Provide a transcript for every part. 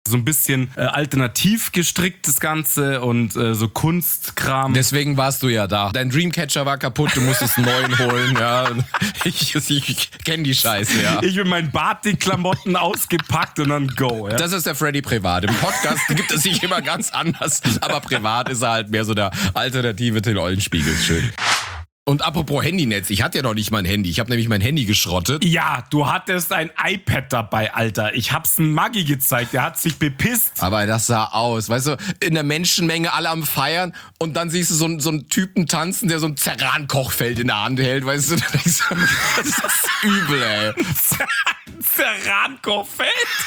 So ein bisschen alternativ gestrickt das Ganze und so Kunstkram. Deswegen warst du ja da. Dein Dreamcatcher war kaputt, du musstest einen neuen holen. Ja. Ich kenne die Scheiße, ja. Ich mit meinen Batik-Klamotten ausgepackt und dann go. Ja. Das ist der Freddy privat. Im Podcast gibt es sich immer ganz anders, aber privat ist er halt mehr so der alternative Till Eulenspiegel. Schön. Und apropos Handynetz, ich hatte ja noch nicht mein Handy. Ich habe nämlich mein Handy geschrottet. Ja, du hattest ein iPad dabei, Alter. Ich hab's einem Maggi gezeigt, der hat sich bepisst. Aber das sah aus, weißt du, in der Menschenmenge alle am Feiern und dann siehst du so einen Typen tanzen, der so ein Zerran-Kochfeld in der Hand hält, weißt du. Das ist übel, ey. Zerran-Kochfeld?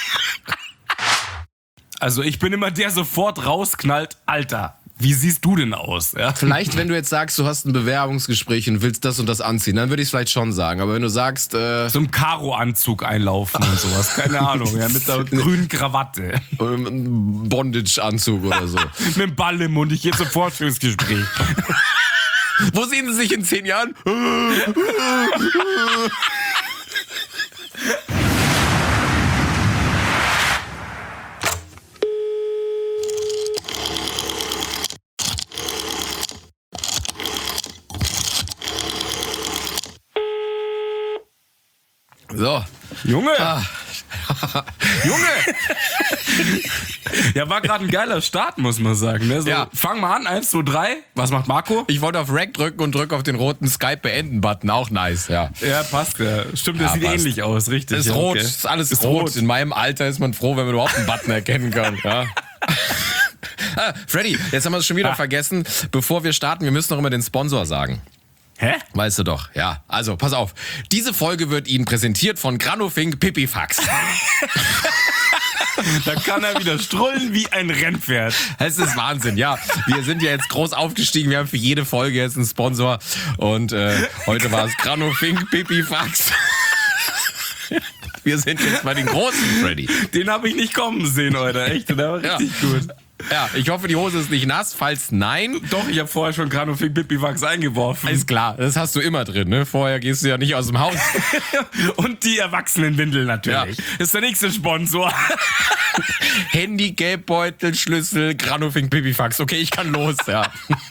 Also ich bin immer der sofort rausknallt, Alter. Wie siehst du denn aus? Ja? Vielleicht, wenn du jetzt sagst, du hast ein Bewerbungsgespräch und willst das und das anziehen, dann würde ich es vielleicht schon sagen. Aber wenn du sagst... so im Karo-Anzug einlaufen und sowas, keine Ahnung, ja, mit der grünen Krawatte. Bondage-Anzug oder so. Mit dem Ball im Mund, ich gehe zum Vorstellungsgespräch. Wo sehen Sie sich in 10 Jahren? So. Junge! Junge! Ja, war gerade ein geiler Start, muss man sagen. Ne? So, ja. Fang mal an, 1, 2, 3. Was macht Marco? Ich wollte auf Rec drücken und drück auf den roten Skype-Beenden-Button. Auch nice, ja. Ja, passt. Ja. Stimmt, das sieht passt. ähnlich aus, richtig. Ist ja, rot, okay. ist alles ist rot. rot. In meinem Alter ist man froh, wenn man überhaupt einen Button erkennen kann. Ja. Freddy, jetzt haben wir es schon wieder vergessen. Bevor wir starten, wir müssen noch immer den Sponsor sagen. Hä? Weißt du doch, ja. Also, pass auf. Diese Folge wird Ihnen präsentiert von Granofink Pipifax. Da kann er wieder strollen wie ein Rennpferd. Das ist Wahnsinn, ja. Wir sind ja jetzt groß aufgestiegen. Wir haben für jede Folge jetzt einen Sponsor. Und heute war es Granofink Pipifax. Wir sind jetzt bei den großen, Freddy. Den habe ich nicht kommen sehen, Alter. Echt, der war richtig gut. Ja, ich hoffe, die Hose ist nicht nass. Falls nein... Doch, ich habe vorher schon Granofink Pipifax eingeworfen. Ist klar, das hast du immer drin, ne? Vorher gehst du ja nicht aus dem Haus. Und die Erwachsenenwindel natürlich. Ja. Ist der nächste Sponsor. Handy, Geldbeutel, Schlüssel, Granofink Pipifax. Okay, ich kann los, ja.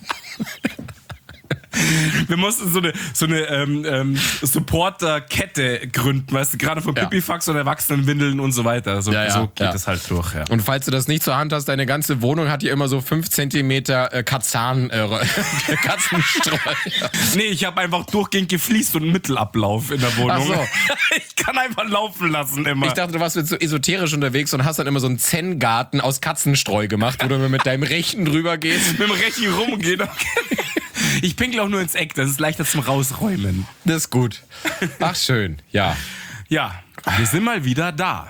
Wir mussten so eine Supporter-Kette gründen, weißt du, gerade von Pipifax und Erwachsenenwindeln und so weiter. So geht es halt durch, ja. Und falls du das nicht zur Hand hast, deine ganze Wohnung hat hier immer so 5 Zentimeter Katzenstreu. Nee, ich habe einfach durchgehend gefliest und einen Mittelablauf in der Wohnung. Ach so. Ich kann einfach laufen lassen immer. Ich dachte, du warst jetzt so esoterisch unterwegs und hast dann immer so einen Zen-Garten aus Katzenstreu gemacht, wo du mit deinem Rechten drüber gehst. Mit dem Rechten rumgehen. Okay. Ich pinkel auch nur ins Eck, das ist leichter zum Rausräumen. Das ist gut. Ach, schön, ja. Ja, wir sind mal wieder da.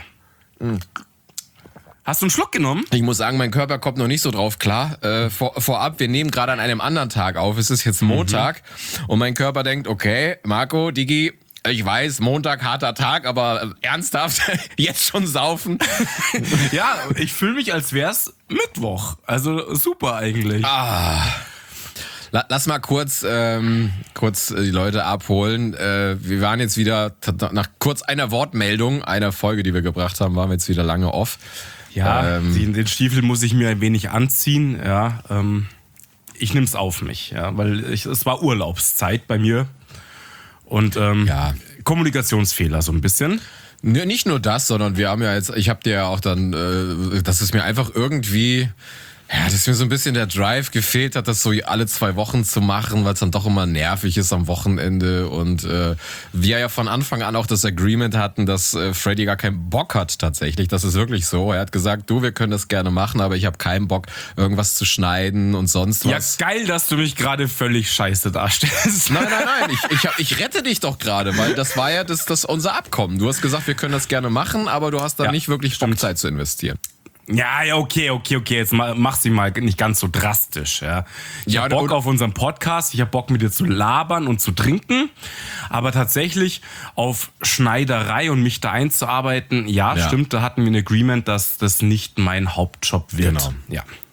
Hast du einen Schluck genommen? Ich muss sagen, mein Körper kommt noch nicht so drauf klar. Vorab, wir nehmen gerade an einem anderen Tag auf. Es ist jetzt Montag und mein Körper denkt, okay, Marco, Digi, ich weiß, Montag, harter Tag, aber ernsthaft, jetzt schon saufen? Ja, ich fühle mich, als wär's Mittwoch. Also super eigentlich. Lass mal kurz die Leute abholen. Wir waren jetzt wieder, nach kurz einer Wortmeldung, einer Folge, die wir gebracht haben, waren wir jetzt wieder lange off. Ja, den Stiefel muss ich mir ein wenig anziehen. Ja, ich nehme es auf mich, ja, weil es war Urlaubszeit bei mir. Und Kommunikationsfehler so ein bisschen. Nicht nur das, sondern wir haben ja jetzt, ich habe dir ja auch dann, dass es mir einfach irgendwie... Ja, dass mir so ein bisschen der Drive gefehlt hat, das so alle 2 Wochen zu machen, weil es dann doch immer nervig ist am Wochenende und wir ja von Anfang an auch das Agreement hatten, dass Freddy gar keinen Bock hat tatsächlich. Das ist wirklich so. Er hat gesagt, wir können das gerne machen, aber ich habe keinen Bock, irgendwas zu schneiden und sonst was. Ja, geil, dass du mich gerade völlig scheiße darstellst. Nein, ich rette dich doch gerade, weil das war ja das unser Abkommen. Du hast gesagt, wir können das gerne machen, aber du hast da nicht wirklich Bock, Zeit zu investieren. Ja, okay. Jetzt mach sie mal nicht ganz so drastisch. Ja. Ich hab Bock auf unseren Podcast, ich hab Bock mit dir zu labern und zu trinken, aber tatsächlich auf Schneiderei und mich da einzuarbeiten, ja, stimmt, da hatten wir ein Agreement, dass das nicht mein Hauptjob wird. Genau. Ja.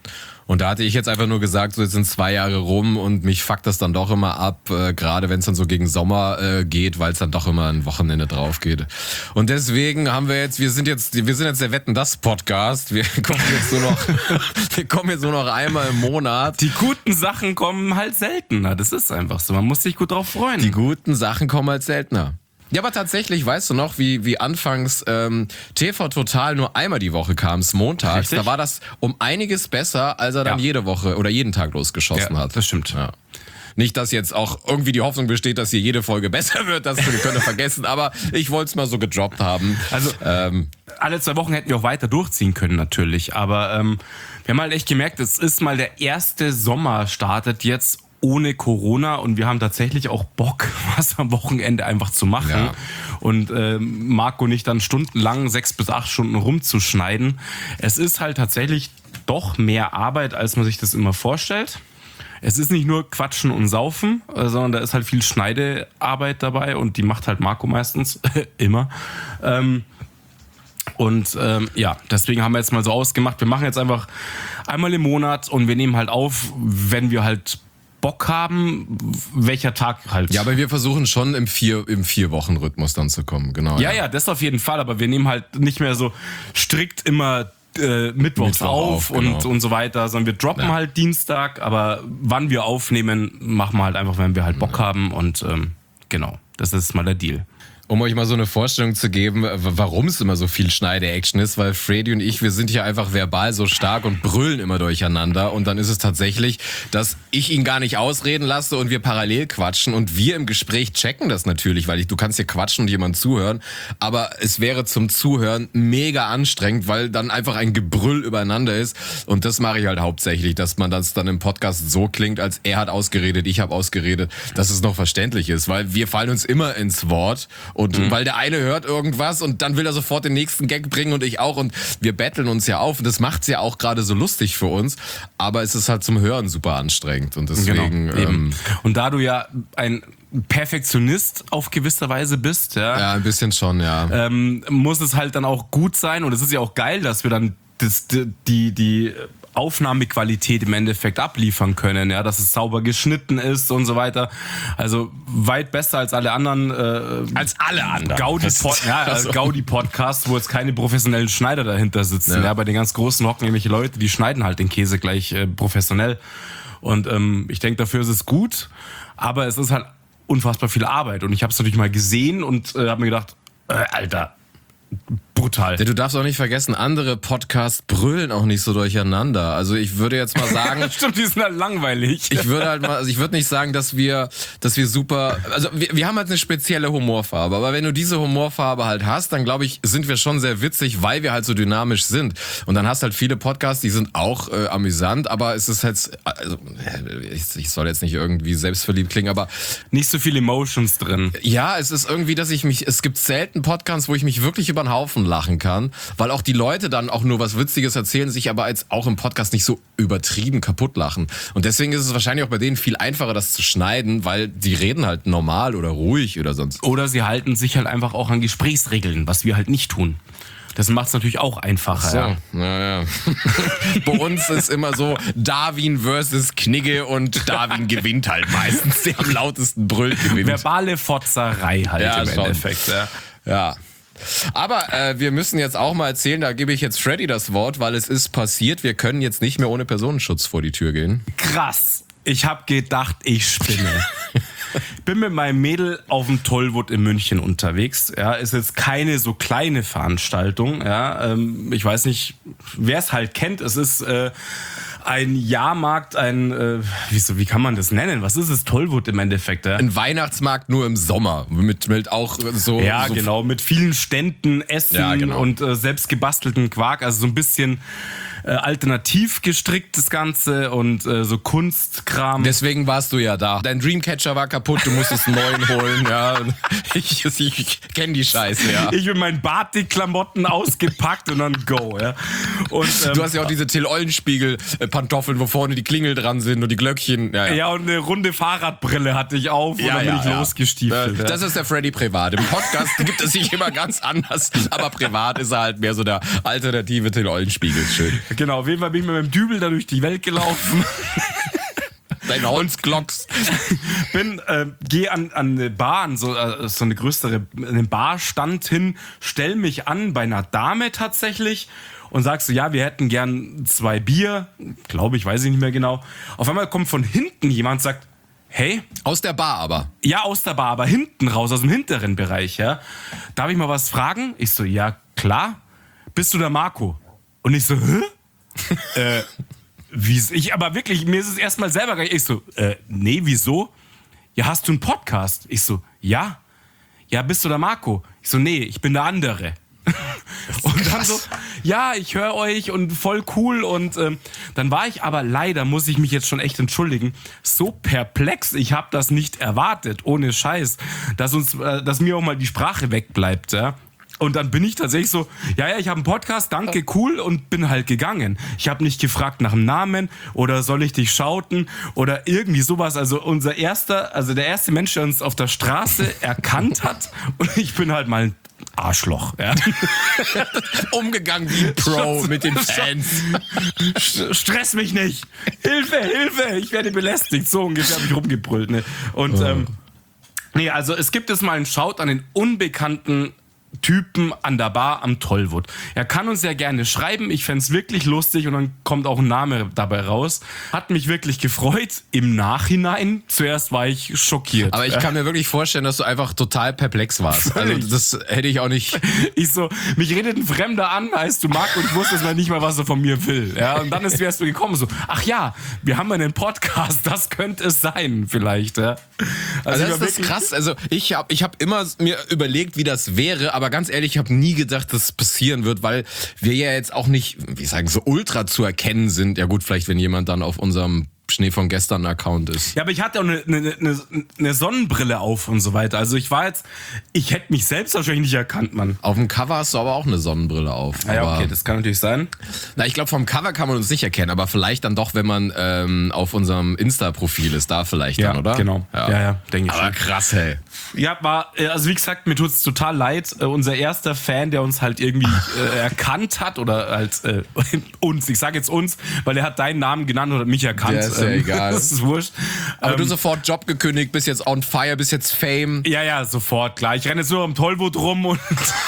Und da hatte ich jetzt einfach nur gesagt, so jetzt sind 2 Jahre rum und mich fuckt das dann doch immer ab, gerade wenn es dann so gegen Sommer geht, weil es dann doch immer ein Wochenende drauf geht. Und deswegen haben wir sind jetzt der Wetten, das Podcast. Wir kommen jetzt nur noch einmal im Monat. Die guten Sachen kommen halt seltener, das ist einfach so. Man muss sich gut drauf freuen. Die guten Sachen kommen halt seltener. Ja, aber tatsächlich, weißt du noch, wie anfangs TV Total nur einmal die Woche kam, montags. Richtig? Da war das um einiges besser, als er dann jede Woche oder jeden Tag losgeschossen hat. Das stimmt. Ja. Nicht, dass jetzt auch irgendwie die Hoffnung besteht, dass hier jede Folge besser wird, das können wir vergessen, aber ich wollte es mal so gedroppt haben. Also alle 2 Wochen hätten wir auch weiter durchziehen können natürlich, aber wir haben halt echt gemerkt, es ist mal der erste Sommer startet jetzt ohne Corona und wir haben tatsächlich auch Bock, was am Wochenende einfach zu machen. Ja. Und Marco nicht dann stundenlang 6 bis 8 Stunden rumzuschneiden. Es ist halt tatsächlich doch mehr Arbeit, als man sich das immer vorstellt. Es ist nicht nur Quatschen und Saufen, sondern da ist halt viel Schneidearbeit dabei und die macht halt Marco meistens, immer. Deswegen haben wir jetzt mal so ausgemacht, wir machen jetzt einfach einmal im Monat und wir nehmen halt auf, wenn wir halt Bock haben, welcher Tag halt. Ja, aber wir versuchen schon im 4-Wochen-Rhythmus dann zu kommen, genau. Ja, das auf jeden Fall, aber wir nehmen halt nicht mehr so strikt immer Mittwochs auf genau. und so weiter, sondern wir droppen halt Dienstag, aber wann wir aufnehmen, machen wir halt einfach, wenn wir halt Bock haben und genau, das ist mal der Deal. Um euch mal so eine Vorstellung zu geben, warum es immer so viel Schneide-Action ist, weil Freddy und ich, wir sind hier einfach verbal so stark und brüllen immer durcheinander und dann ist es tatsächlich, dass ich ihn gar nicht ausreden lasse und wir parallel quatschen und wir im Gespräch checken das natürlich, weil du kannst hier quatschen und jemand zuhören, aber es wäre zum Zuhören mega anstrengend, weil dann einfach ein Gebrüll übereinander ist und das mache ich halt hauptsächlich, dass man das dann im Podcast so klingt, als er hat ausgeredet, ich habe ausgeredet, dass es noch verständlich ist, weil wir fallen uns immer ins Wort. Und weil der eine hört irgendwas und dann will er sofort den nächsten Gag bringen und ich auch und wir betteln uns ja auf und das macht's ja auch gerade so lustig für uns, aber es ist halt zum Hören super anstrengend und deswegen... Genau, und da du ja ein Perfektionist auf gewisser Weise bist, ja ein bisschen schon, ja, muss es halt dann auch gut sein und es ist ja auch geil, dass wir dann die Aufnahmequalität im Endeffekt abliefern können, ja, dass es sauber geschnitten ist und so weiter. Also weit besser als alle anderen. Als alle anderen. Gaudi-Podcasts, wo jetzt keine professionellen Schneider dahinter sitzen. Ja. Ja, bei den ganz Großen hocken nämlich Leute, die schneiden halt den Käse gleich professionell. Und ich denke, dafür ist es gut, aber es ist halt unfassbar viel Arbeit. Und ich habe es natürlich mal gesehen und habe mir gedacht, Alter, brutal. Du darfst auch nicht vergessen, andere Podcasts brüllen auch nicht so durcheinander. Also ich würde jetzt mal sagen... Stimmt, die sind halt langweilig. Ich würde nicht sagen, dass wir super... Also wir haben halt eine spezielle Humorfarbe. Aber wenn du diese Humorfarbe halt hast, dann glaube ich, sind wir schon sehr witzig, weil wir halt so dynamisch sind. Und dann hast halt viele Podcasts, die sind auch amüsant, aber es ist halt... Also, ich soll jetzt nicht irgendwie selbstverliebt klingen, aber... Nicht so viele Emotions drin. Ja, es ist irgendwie, dass es gibt selten Podcasts, wo ich mich wirklich über den Haufen lachen kann, weil auch die Leute dann auch nur was Witziges erzählen, sich aber jetzt auch im Podcast nicht so übertrieben kaputt lachen. Und deswegen ist es wahrscheinlich auch bei denen viel einfacher, das zu schneiden, weil die reden halt normal oder ruhig oder sonst. Oder sie halten sich halt einfach auch an Gesprächsregeln, was wir halt nicht tun. Das macht es natürlich auch einfacher. So, ja. Bei uns ist immer so Darwin versus Knigge und Darwin gewinnt halt meistens. Der am lautesten brüllt gewinnt. Verbale Fotzerei halt im Endeffekt. Ja. Aber wir müssen jetzt auch mal erzählen, da gebe ich jetzt Freddy das Wort, weil es ist passiert, wir können jetzt nicht mehr ohne Personenschutz vor die Tür gehen. Krass. Ich habe gedacht, ich spinne. Bin mit meinem Mädel auf dem Tollwood in München unterwegs. Ja, ist jetzt keine so kleine Veranstaltung. Ja, ich weiß nicht, wer es halt kennt. Es ist ein Jahrmarkt, wie kann man das nennen? Was ist es? Tollwood im Endeffekt? Ja? Ein Weihnachtsmarkt nur im Sommer. Mit auch so... Ja, so genau. Mit vielen Ständen, Essen und selbst gebastelten Quark. Also so ein bisschen... alternativ gestrickt das Ganze und so Kunstkram. Deswegen warst du ja da. Dein Dreamcatcher war kaputt, du musstest einen neuen holen. Ja. Ich kenne die Scheiße, ja. Ich mit meinen Batik-Klamotten ausgepackt und dann go. Ja. Und, du hast ja auch diese Till-Eulenspiegel-Pantoffeln, wo vorne die Klingel dran sind und die Glöckchen. Ja, und eine runde Fahrradbrille hatte ich auf und dann bin ich losgestiefelt. Das ist der Freddy privat. Im Podcast gibt es sich immer ganz anders, aber privat ist er halt mehr so der alternative Till-Eulenspiegel. Schön. Genau, auf jeden Fall bin ich mit meinem Dübel da durch die Welt gelaufen. Dein Holzglocks. Geh an eine Bar, so eine größere, einen Barstand hin, stell mich an bei einer Dame tatsächlich und sagst so, ja, wir hätten gern 2 Bier, glaube ich, weiß ich nicht mehr genau. Auf einmal kommt von hinten jemand und sagt, hey. Aus der Bar aber? Ja, aus der Bar, aber hinten raus, aus dem hinteren Bereich, ja. Darf ich mal was fragen? Ich so, ja, klar. Bist du der Marco? Und ich so, hä? Aber wirklich, mir ist es erstmal selber gar nicht. Ich so, nee, wieso? Ja, hast du einen Podcast? Ich so, ja. Ja, bist du der Marco? Ich so, nee, ich bin der andere. Und dann so, ja, ich höre euch und voll cool. Und dann war ich aber leider, muss ich mich jetzt schon echt entschuldigen, so perplex. Ich habe das nicht erwartet, ohne Scheiß, dass mir auch mal die Sprache wegbleibt, ja. Und dann bin ich tatsächlich so, ja, ich habe einen Podcast, danke, cool, und bin halt gegangen. Ich habe nicht gefragt nach dem Namen oder soll ich dich schauten oder irgendwie sowas. Also der erste Mensch, der uns auf der Straße erkannt hat, und ich bin halt mal ein Arschloch. Ja. Umgegangen wie ein Pro mit den Fans. Stress mich nicht. Hilfe, ich werde belästigt. So ungefähr habe ich rumgebrüllt. Ne? Und also es gibt jetzt mal einen Shout an den unbekannten Typen an der Bar am Tollwood. Er kann uns ja gerne schreiben, ich fänd's wirklich lustig und dann kommt auch ein Name dabei raus. Hat mich wirklich gefreut. Im Nachhinein, zuerst war ich schockiert. Aber ich kann mir wirklich vorstellen, dass du einfach total perplex warst. Also das hätte ich auch nicht... Mich redet ein Fremder an, heißt du Marc, und ich wusste jetzt mal nicht mal, was er von mir will. Ja, und dann wärst du gekommen so, ach ja, wir haben einen Podcast, das könnte es sein vielleicht. Ja. Also das ist krass. Also ich hab immer mir überlegt, wie das wäre, aber ganz ehrlich, ich habe nie gedacht, dass es passieren wird, weil wir ja jetzt auch nicht, wie sagen, so ultra zu erkennen sind. Ja gut, vielleicht wenn jemand dann auf unserem Schnee von gestern Account ist. Ja, aber ich hatte auch eine Sonnenbrille auf und so weiter. Also ich hätte mich selbst wahrscheinlich nicht erkannt, Mann. Auf dem Cover hast du aber auch eine Sonnenbrille auf. Ja, okay, das kann natürlich sein. Na, ich glaube, vom Cover kann man uns nicht erkennen, aber vielleicht dann doch, wenn man auf unserem Insta-Profil ist, da vielleicht dann, oder? Genau. Ja, denke ich. Aber krass, hey. Ja, also wie gesagt, mir tut's total leid. Unser erster Fan, der uns halt irgendwie erkannt hat oder halt uns, ich sage jetzt uns, weil er hat deinen Namen genannt oder mich erkannt. Ja, ist ja egal. Das ist wurscht. Aber du sofort Job gekündigt, bist jetzt on fire, bist jetzt Fame. Ja, sofort, klar. Ich renne jetzt nur am Tollwood rum und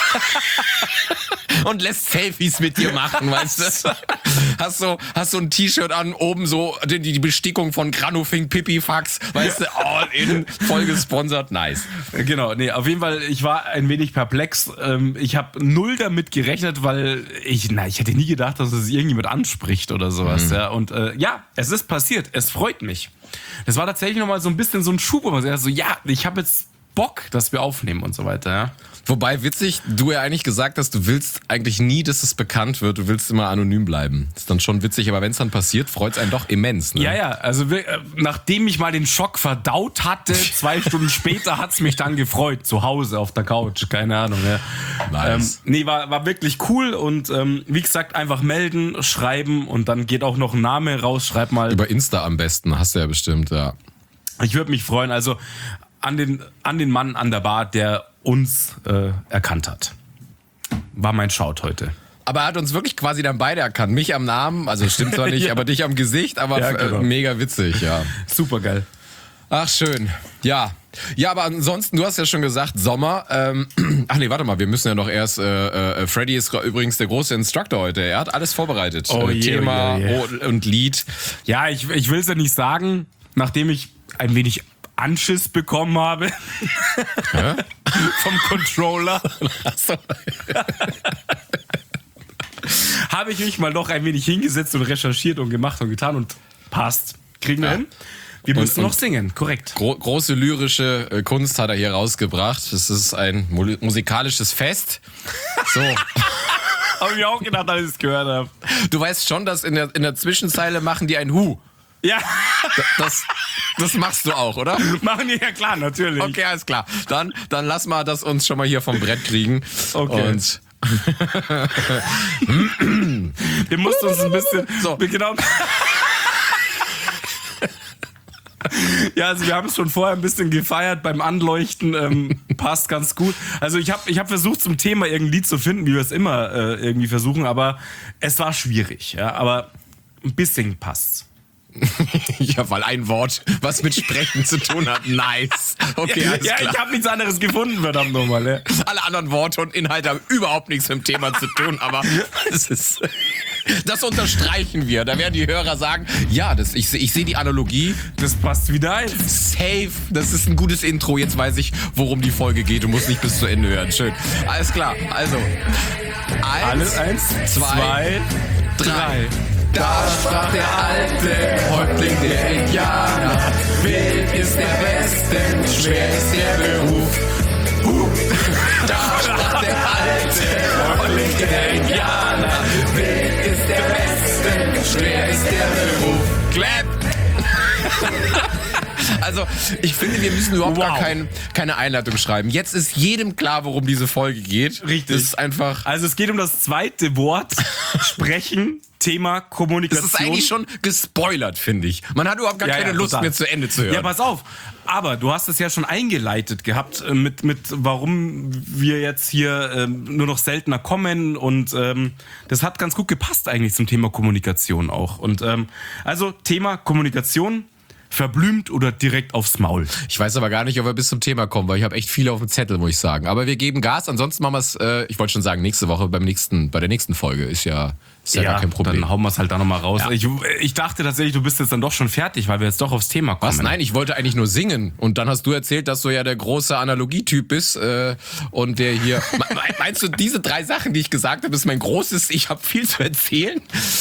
und lässt Selfies mit dir machen, weißt du? Hast so ein T-Shirt an, oben so die Bestickung von Granufink Pipifax, weißt du, all in, voll gesponsert, nice. Genau, nee, auf jeden Fall, ich war ein wenig perplex. Ich habe null damit gerechnet, weil ich hätte nie gedacht, dass es irgendjemand anspricht oder sowas. Ja. Und es ist passiert, es freut mich. Das war tatsächlich nochmal so ein bisschen so ein Schub, wo man sagt, so, ja, ich habe jetzt Bock, dass wir aufnehmen und so weiter, ja. Wobei, witzig, du ja eigentlich gesagt hast, du willst eigentlich nie, dass es bekannt wird, du willst immer anonym bleiben. Ist dann schon witzig, aber wenn es dann passiert, freut es einen doch immens. Ne? Ja, also nachdem ich mal den Schock verdaut hatte, 2 Stunden später hat's mich dann gefreut, zu Hause auf der Couch, keine Ahnung. Ja. Nice. War wirklich cool und wie gesagt, einfach melden, schreiben und dann geht auch noch ein Name raus, schreib mal. Über Insta am besten, hast du ja bestimmt, ja. Ich würde mich freuen, also an den Mann an der Bar, der uns erkannt hat. War mein Shout heute. Aber er hat uns wirklich quasi dann beide erkannt. Mich am Namen, also stimmt zwar nicht, aber dich am Gesicht, aber genau. Mega witzig, ja. Super geil. Ach, schön. Ja, aber ansonsten, du hast ja schon gesagt, Sommer. Ach nee, warte mal, wir müssen ja noch erst, Freddy ist übrigens der große Instructor heute. Er hat alles vorbereitet. Thema und Lied. Ja, ich will es ja nicht sagen, nachdem ich ein wenig Anschiss bekommen habe vom Controller. Habe ich mich mal noch ein wenig hingesetzt und recherchiert und gemacht und getan und passt. Kriegen wir hin? Wir müssen noch singen, korrekt. Große lyrische Kunst hat er hier rausgebracht. Es ist ein musikalisches Fest. So. Habe ich auch gedacht, als ich es gehört habe. Du weißt schon, dass in der Zwischenzeile machen die ein Hu. Ja. Das machst du auch, oder? Machen die, ja klar, natürlich. Okay, alles klar. Dann lass mal das uns schon mal hier vom Brett kriegen. Okay. Und wir mussten uns ein bisschen... So. Genau. Ja, also wir haben es schon vorher ein bisschen gefeiert beim Anleuchten. passt ganz gut. Also ich hab versucht, zum Thema irgendein Lied zu finden, wie wir es immer irgendwie versuchen, aber es war schwierig. Ja? Aber ein bisschen passt's. Ja, weil ein Wort, was mit Sprechen zu tun hat. Nice. Okay, alles klar. Ich habe nichts anderes gefunden, verdammt nochmal. Ja. Alle anderen Worte und Inhalte haben überhaupt nichts mit dem Thema zu tun, aber das unterstreichen wir. Da werden die Hörer sagen, ja, ich sehe die Analogie. Das passt wieder ein. Safe. Das ist ein gutes Intro. Jetzt weiß ich, worum die Folge geht. Du musst nicht bis zu Ende hören. Schön. Alles klar. Also, eins, zwei, drei. Da sprach der alte Häuptling der Indianer. Wild ist der Westen, schwer ist der Beruf. Da sprach der alte Häuptling der Indianer. Wild ist der Westen, schwer ist der Beruf. Clap! Also, ich finde, wir müssen überhaupt gar keine Einleitung schreiben. Jetzt ist jedem klar, worum diese Folge geht. Richtig. Das ist einfach. Also, es geht um das zweite Wort: Sprechen. Thema Kommunikation. Das ist eigentlich schon gespoilert, finde ich. Man hat überhaupt gar keine Lust mehr zu Ende zu hören. Ja, pass auf. Aber du hast es ja schon eingeleitet gehabt mit warum wir jetzt hier nur noch seltener kommen und das hat ganz gut gepasst eigentlich zum Thema Kommunikation auch. Und also Thema Kommunikation. Verblümt oder direkt aufs Maul? Ich weiß aber gar nicht, ob wir bis zum Thema kommen, weil ich habe echt viel auf dem Zettel, muss ich sagen. Aber wir geben Gas, ansonsten machen wir es, ich wollte schon sagen, nächste Woche bei der nächsten Folge. Ist ja gar kein Problem. Dann hauen wir es halt da nochmal raus. Ja. Ich dachte tatsächlich, du bist jetzt dann doch schon fertig, weil wir jetzt doch aufs Thema kommen. Was? Nein, ich wollte eigentlich nur singen. Und dann hast du erzählt, dass du ja der große Analogietyp bist und der hier... Meinst du, diese 3 Sachen, die ich gesagt habe, ist mein großes, ich habe viel zu erzählen?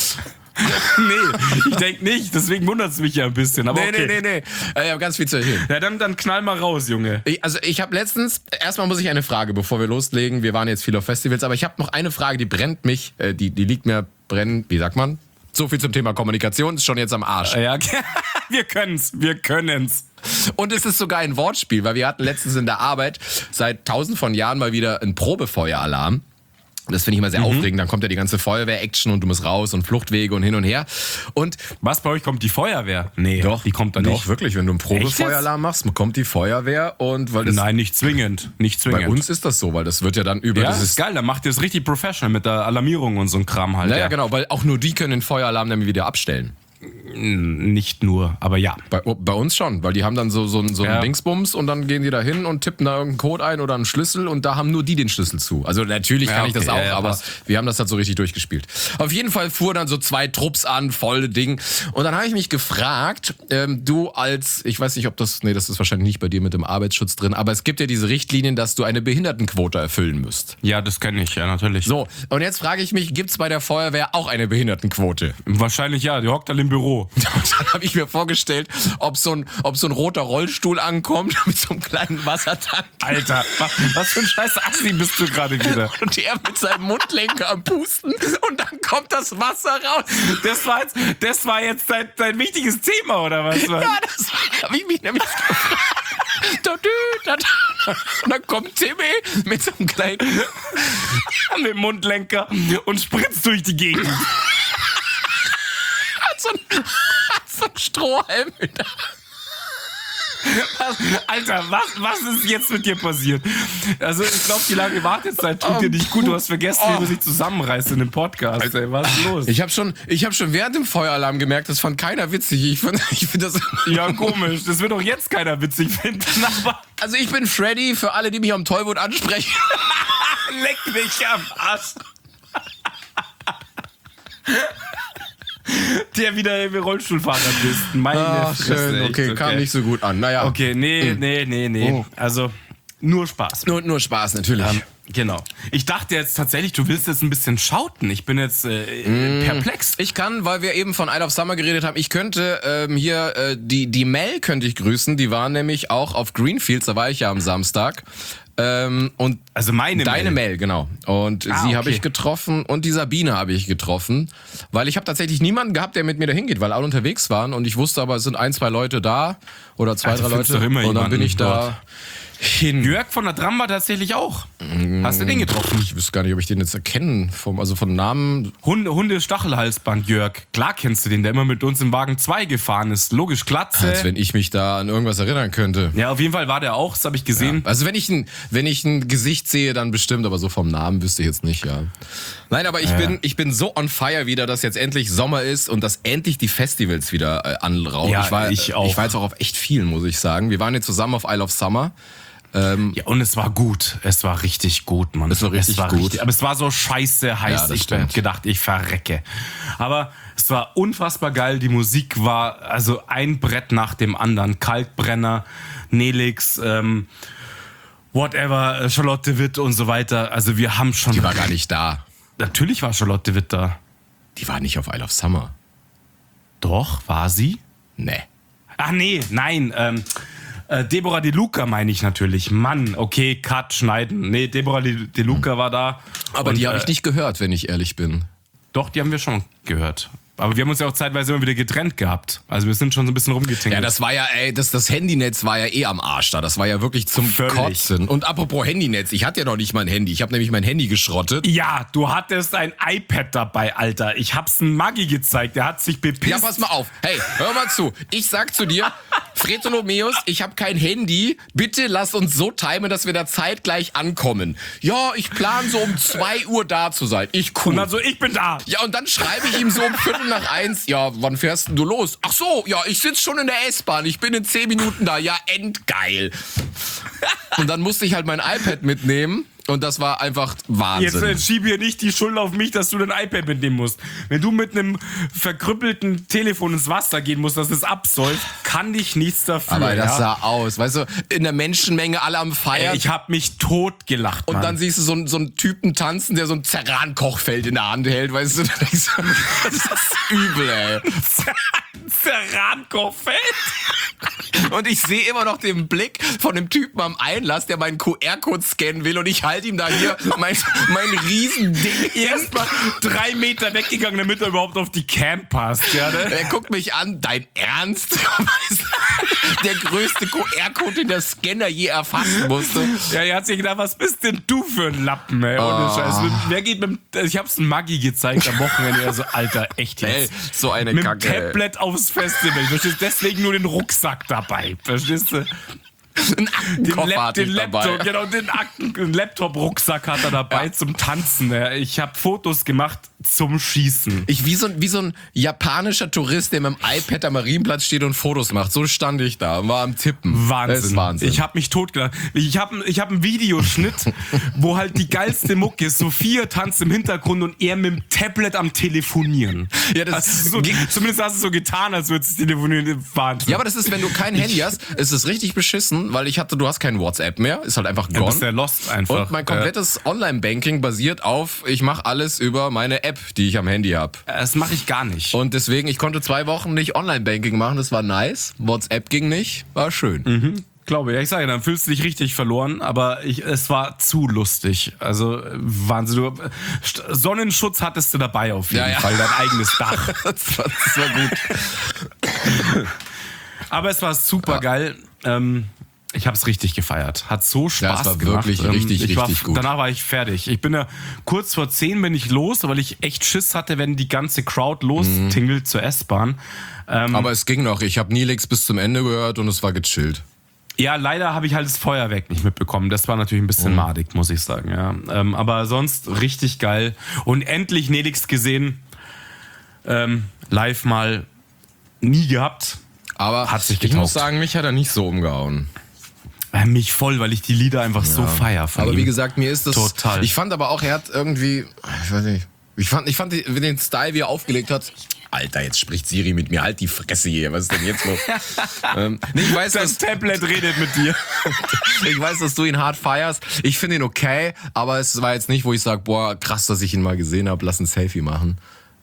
Nee, ich denke nicht. Deswegen wundert es mich ja ein bisschen. Aber Nee. Ich habe ganz viel zu erzählen. Ja, dann knall mal raus, Junge. Ich habe letztens, erstmal muss ich eine Frage, bevor wir loslegen. Wir waren jetzt viel auf Festivals, aber ich habe noch eine Frage, die brennt mich, die liegt mir brennend, wie sagt man? So viel zum Thema Kommunikation, ist schon jetzt am Arsch. Ja, wir können's. Und es ist sogar ein Wortspiel, weil wir hatten letztens in der Arbeit seit 1000 von Jahren mal wieder einen Probefeueralarm. Das finde ich immer sehr aufregend. Dann kommt ja die ganze Feuerwehr-Action und du musst raus und Fluchtwege und hin und her. Und was, bei euch kommt die Feuerwehr? Nee, doch, die kommt dann nicht. Doch, wirklich, wenn du einen Probefeueralarm machst, kommt die Feuerwehr und weil das... Nein, nicht zwingend. Bei uns ist das so, weil das wird ja dann über das ist geil, dann macht ihr es richtig professional mit der Alarmierung und so ein Kram halt. Naja, genau, weil auch nur die können den Feueralarm dann wieder abstellen. Nicht nur, aber ja. Bei uns schon, weil die haben dann so einen Dingsbums und dann gehen die da hin und tippen da irgendeinen Code ein oder einen Schlüssel und da haben nur die den Schlüssel zu. Also natürlich kann ich das auch, aber wir haben das halt so richtig durchgespielt. Auf jeden Fall fuhr dann so 2 Trupps an, voll Ding. Und dann habe ich mich gefragt, du ich weiß nicht, ob das ist wahrscheinlich nicht bei dir mit dem Arbeitsschutz drin, aber es gibt ja diese Richtlinien, dass du eine Behindertenquote erfüllen müsst. Ja, das kenne ich, ja, natürlich. So, und jetzt frage ich mich, gibt's bei der Feuerwehr auch eine Behindertenquote? Wahrscheinlich ja, die hockt alle im Büro. Und dann habe ich mir vorgestellt, ob so ein roter Rollstuhl ankommt mit so einem kleinen Wassertank. Alter, was für ein scheiß Assi bist du gerade wieder? Und er mit seinem Mundlenker am Pusten und dann kommt das Wasser raus. Das war jetzt dein wichtiges Thema, oder was? Ja, das habe ich mich nämlich gefragt. Und dann kommt Timmy mit so einem kleinen mit dem Mundlenker und spritzt durch die Gegend. So ein Strohhalm. Alter, was ist jetzt mit dir passiert? Also ich glaube, die lange Wartezeit tut dir nicht gut. Du hast vergessen, wie du dich zusammenreißt in dem Podcast. Ey, was ist los? Ich hab schon während dem Feueralarm gemerkt, das fand keiner witzig. Ich find das... Ja, komisch. Das wird auch jetzt keiner witzig finden. Aber also ich bin Freddy, für alle, die mich am Tollwood ansprechen. Leck mich am Arsch. Der wieder Rollstuhlfahrer bist. Meine Fresse. Schön. Okay, kam nicht so gut an. Naja. Okay, nee. Oh. Also, nur Spaß. Nur Spaß, natürlich. Genau. Ich dachte jetzt tatsächlich, du willst jetzt ein bisschen schauten. Ich bin jetzt perplex. Ich kann, weil wir eben von Isle of Summer geredet haben, ich könnte hier die Mel könnte ich grüßen. Die war nämlich auch auf Greenfields, da war ich ja am Samstag. Und also deine Mel, genau. Und sie habe ich getroffen und die Sabine habe ich getroffen, weil ich habe tatsächlich niemanden gehabt, der mit mir dahin geht, weil alle unterwegs waren und ich wusste aber, es sind 1, 2 Leute da oder 2, 3 Leute doch immer und dann bin ich da Jörg von der Tram war tatsächlich auch. Hast du den getroffen? Ich wüsste gar nicht, ob ich den jetzt erkenne. Also von Namen. Hunde-Stachelhalsband, Jörg. Klar kennst du den, der immer mit uns im Wagen 2 gefahren ist. Logisch, Glatze. Als wenn ich mich da an irgendwas erinnern könnte. Ja, auf jeden Fall war der auch, das habe ich gesehen. Ja. Also wenn ich ein Gesicht sehe, dann bestimmt, aber so vom Namen wüsste ich jetzt nicht, ja. Nein, aber ich bin so on fire wieder, dass jetzt endlich Sommer ist und dass endlich die Festivals wieder anrauchen. Ja, ich auch. Ich war jetzt auch auf echt vielen, muss ich sagen. Wir waren jetzt zusammen auf Isle of Summer. Ja, und es war gut. Es war richtig gut, Mann. Es war richtig gut. Aber es war so scheiße heiß. Ja, ich hab gedacht, ich verrecke. Aber es war unfassbar geil. Die Musik war also ein Brett nach dem anderen. Kalkbrenner, Nelix, whatever, Charlotte Witt und so weiter. Also wir haben schon... Die war gar nicht da. Natürlich war Charlotte Witt da. Die war nicht auf Isle of Summer. Doch, war sie? Nee. Ach nee, nein, Deborah De Luca meine ich natürlich. Mann, okay, Cut, schneiden. Nee, Deborah De Luca war da. Aber und, die habe ich nicht gehört, wenn ich ehrlich bin. Doch, die haben wir schon gehört. Aber wir haben uns ja auch zeitweise immer wieder getrennt gehabt. Also wir sind schon so ein bisschen rumgetingelt. Ja, das war ja, das Handynetz war ja eh am Arsch da. Das war ja wirklich zum Kotzen. Und apropos Handynetz, ich hatte ja noch nicht mein Handy. Ich habe nämlich mein Handy geschrottet. Ja, du hattest ein iPad dabei, Alter. Ich hab's einem Maggi gezeigt, der hat sich bepisst. Ja, pass mal auf. Hey, hör mal zu. Ich sag zu dir, Fretolomeus, ich habe kein Handy. Bitte lass uns so timen, dass wir da zeitgleich ankommen. Ja, ich plane so um 2 Uhr da zu sein. Und dann so, ich bin da. Ja, und dann schreibe ich ihm so um 1:45. Ja, wann fährst denn du los? Ach so, ja, ich sitze schon in der S-Bahn. Ich bin in 10 Minuten da. Ja, endgeil. Und dann musste ich halt mein iPad mitnehmen. Und das war einfach Wahnsinn. Jetzt schieb hier nicht die Schuld auf mich, dass du dein iPad mitnehmen musst. Wenn du mit einem verkrüppelten Telefon ins Wasser gehen musst, dass es absäuft, kann ich nichts dafür. Aber das sah aus, weißt du, in der Menschenmenge alle am Feiern. Ich hab mich totgelacht, Mann. Und dann siehst du so einen Typen tanzen, der so ein Ceran-Kochfeld in der Hand hält, weißt du. Das ist übel, ey. Ceran-Kochfeld? Und ich sehe immer noch den Blick von dem Typen am Einlass, der meinen QR-Code scannen will und ich halte ihm da hier mein Riesending. Erstmal 3 Meter weggegangen, damit er überhaupt auf die Cam passt. Ja, ne? Er guckt mich an, dein Ernst? Der größte QR-Code, den der Scanner je erfassen musste. Ja, er hat sich gedacht, was bist denn du für ein Lappen, ey? Ohne Scheiß. Wer geht mit dem, ich hab's Maggi gezeigt am Wochenende, er so, Alter, echt jetzt. Ey, so eine mit Kacke. Mit dem Tablet aufs Festival, verstehst du? Deswegen nur den Rucksack dabei, verstehst du? Ein Aktenkoffer den Laptop, genau, den Laptop-Rucksack hat er dabei zum Tanzen. Ich habe Fotos gemacht zum Schießen. Wie so ein japanischer Tourist, der mit dem iPad am Marienplatz steht und Fotos macht. So stand ich da und war am Tippen. Wahnsinn. Das ist Wahnsinn. Ich habe mich totgelacht. Ich hab einen Videoschnitt, wo halt die geilste Mucke ist. Sophia tanzt im Hintergrund und er mit dem Tablet am Telefonieren. Ja, das ist so, zumindest hast du so getan, als würdest du telefonieren. Wahnsinn. Ja, aber das ist, wenn du kein Handy hast, ist es richtig beschissen, weil du hast kein WhatsApp mehr. Ist halt einfach gone. Du bist ja lost einfach. Und mein komplettes Online-Banking basiert auf, ich mache alles über meine App, die ich am Handy habe. Das mache ich gar nicht. Und deswegen, ich konnte 2 Wochen nicht Online-Banking machen, das war nice. WhatsApp ging nicht, war schön. Mhm. Glaube, ja, ich sage, dann fühlst du dich richtig verloren, aber es war zu lustig. Also Wahnsinn. Sonnenschutz hattest du dabei auf jeden Fall, dein eigenes Dach. das war gut. Aber es war super geil. Ich habe es richtig gefeiert. Hat so Spaß gemacht. Das war wirklich richtig gut. Danach war ich fertig. Ich bin ja kurz vor 10 bin ich los, weil ich echt Schiss hatte, wenn die ganze Crowd lostingelt zur S-Bahn. Aber es ging noch. Ich habe Nelix bis zum Ende gehört und es war gechillt. Ja, leider habe ich halt das Feuerwerk nicht mitbekommen. Das war natürlich ein bisschen madig, muss ich sagen. Ja. Aber sonst richtig geil. Und endlich Nelix gesehen. Live mal nie gehabt. Aber hat sich ich muss sagen, mich hat er nicht so umgehauen. Mich voll, weil ich die Lieder einfach so feier von Aber ihm. wie gesagt, mir ist das... Total. Ich fand aber auch, er hat irgendwie... Ich weiß nicht. Ich fand den Style, wie er aufgelegt hat... Alter, jetzt spricht Siri mit mir. Halt die Fresse hier. Was ist denn jetzt los? Ich weiß, das Tablet redet mit dir. Ich weiß, dass du ihn hart feierst. Ich finde ihn okay, aber es war jetzt nicht, wo ich sage, boah, krass, dass ich ihn mal gesehen habe. Lass ein Selfie machen.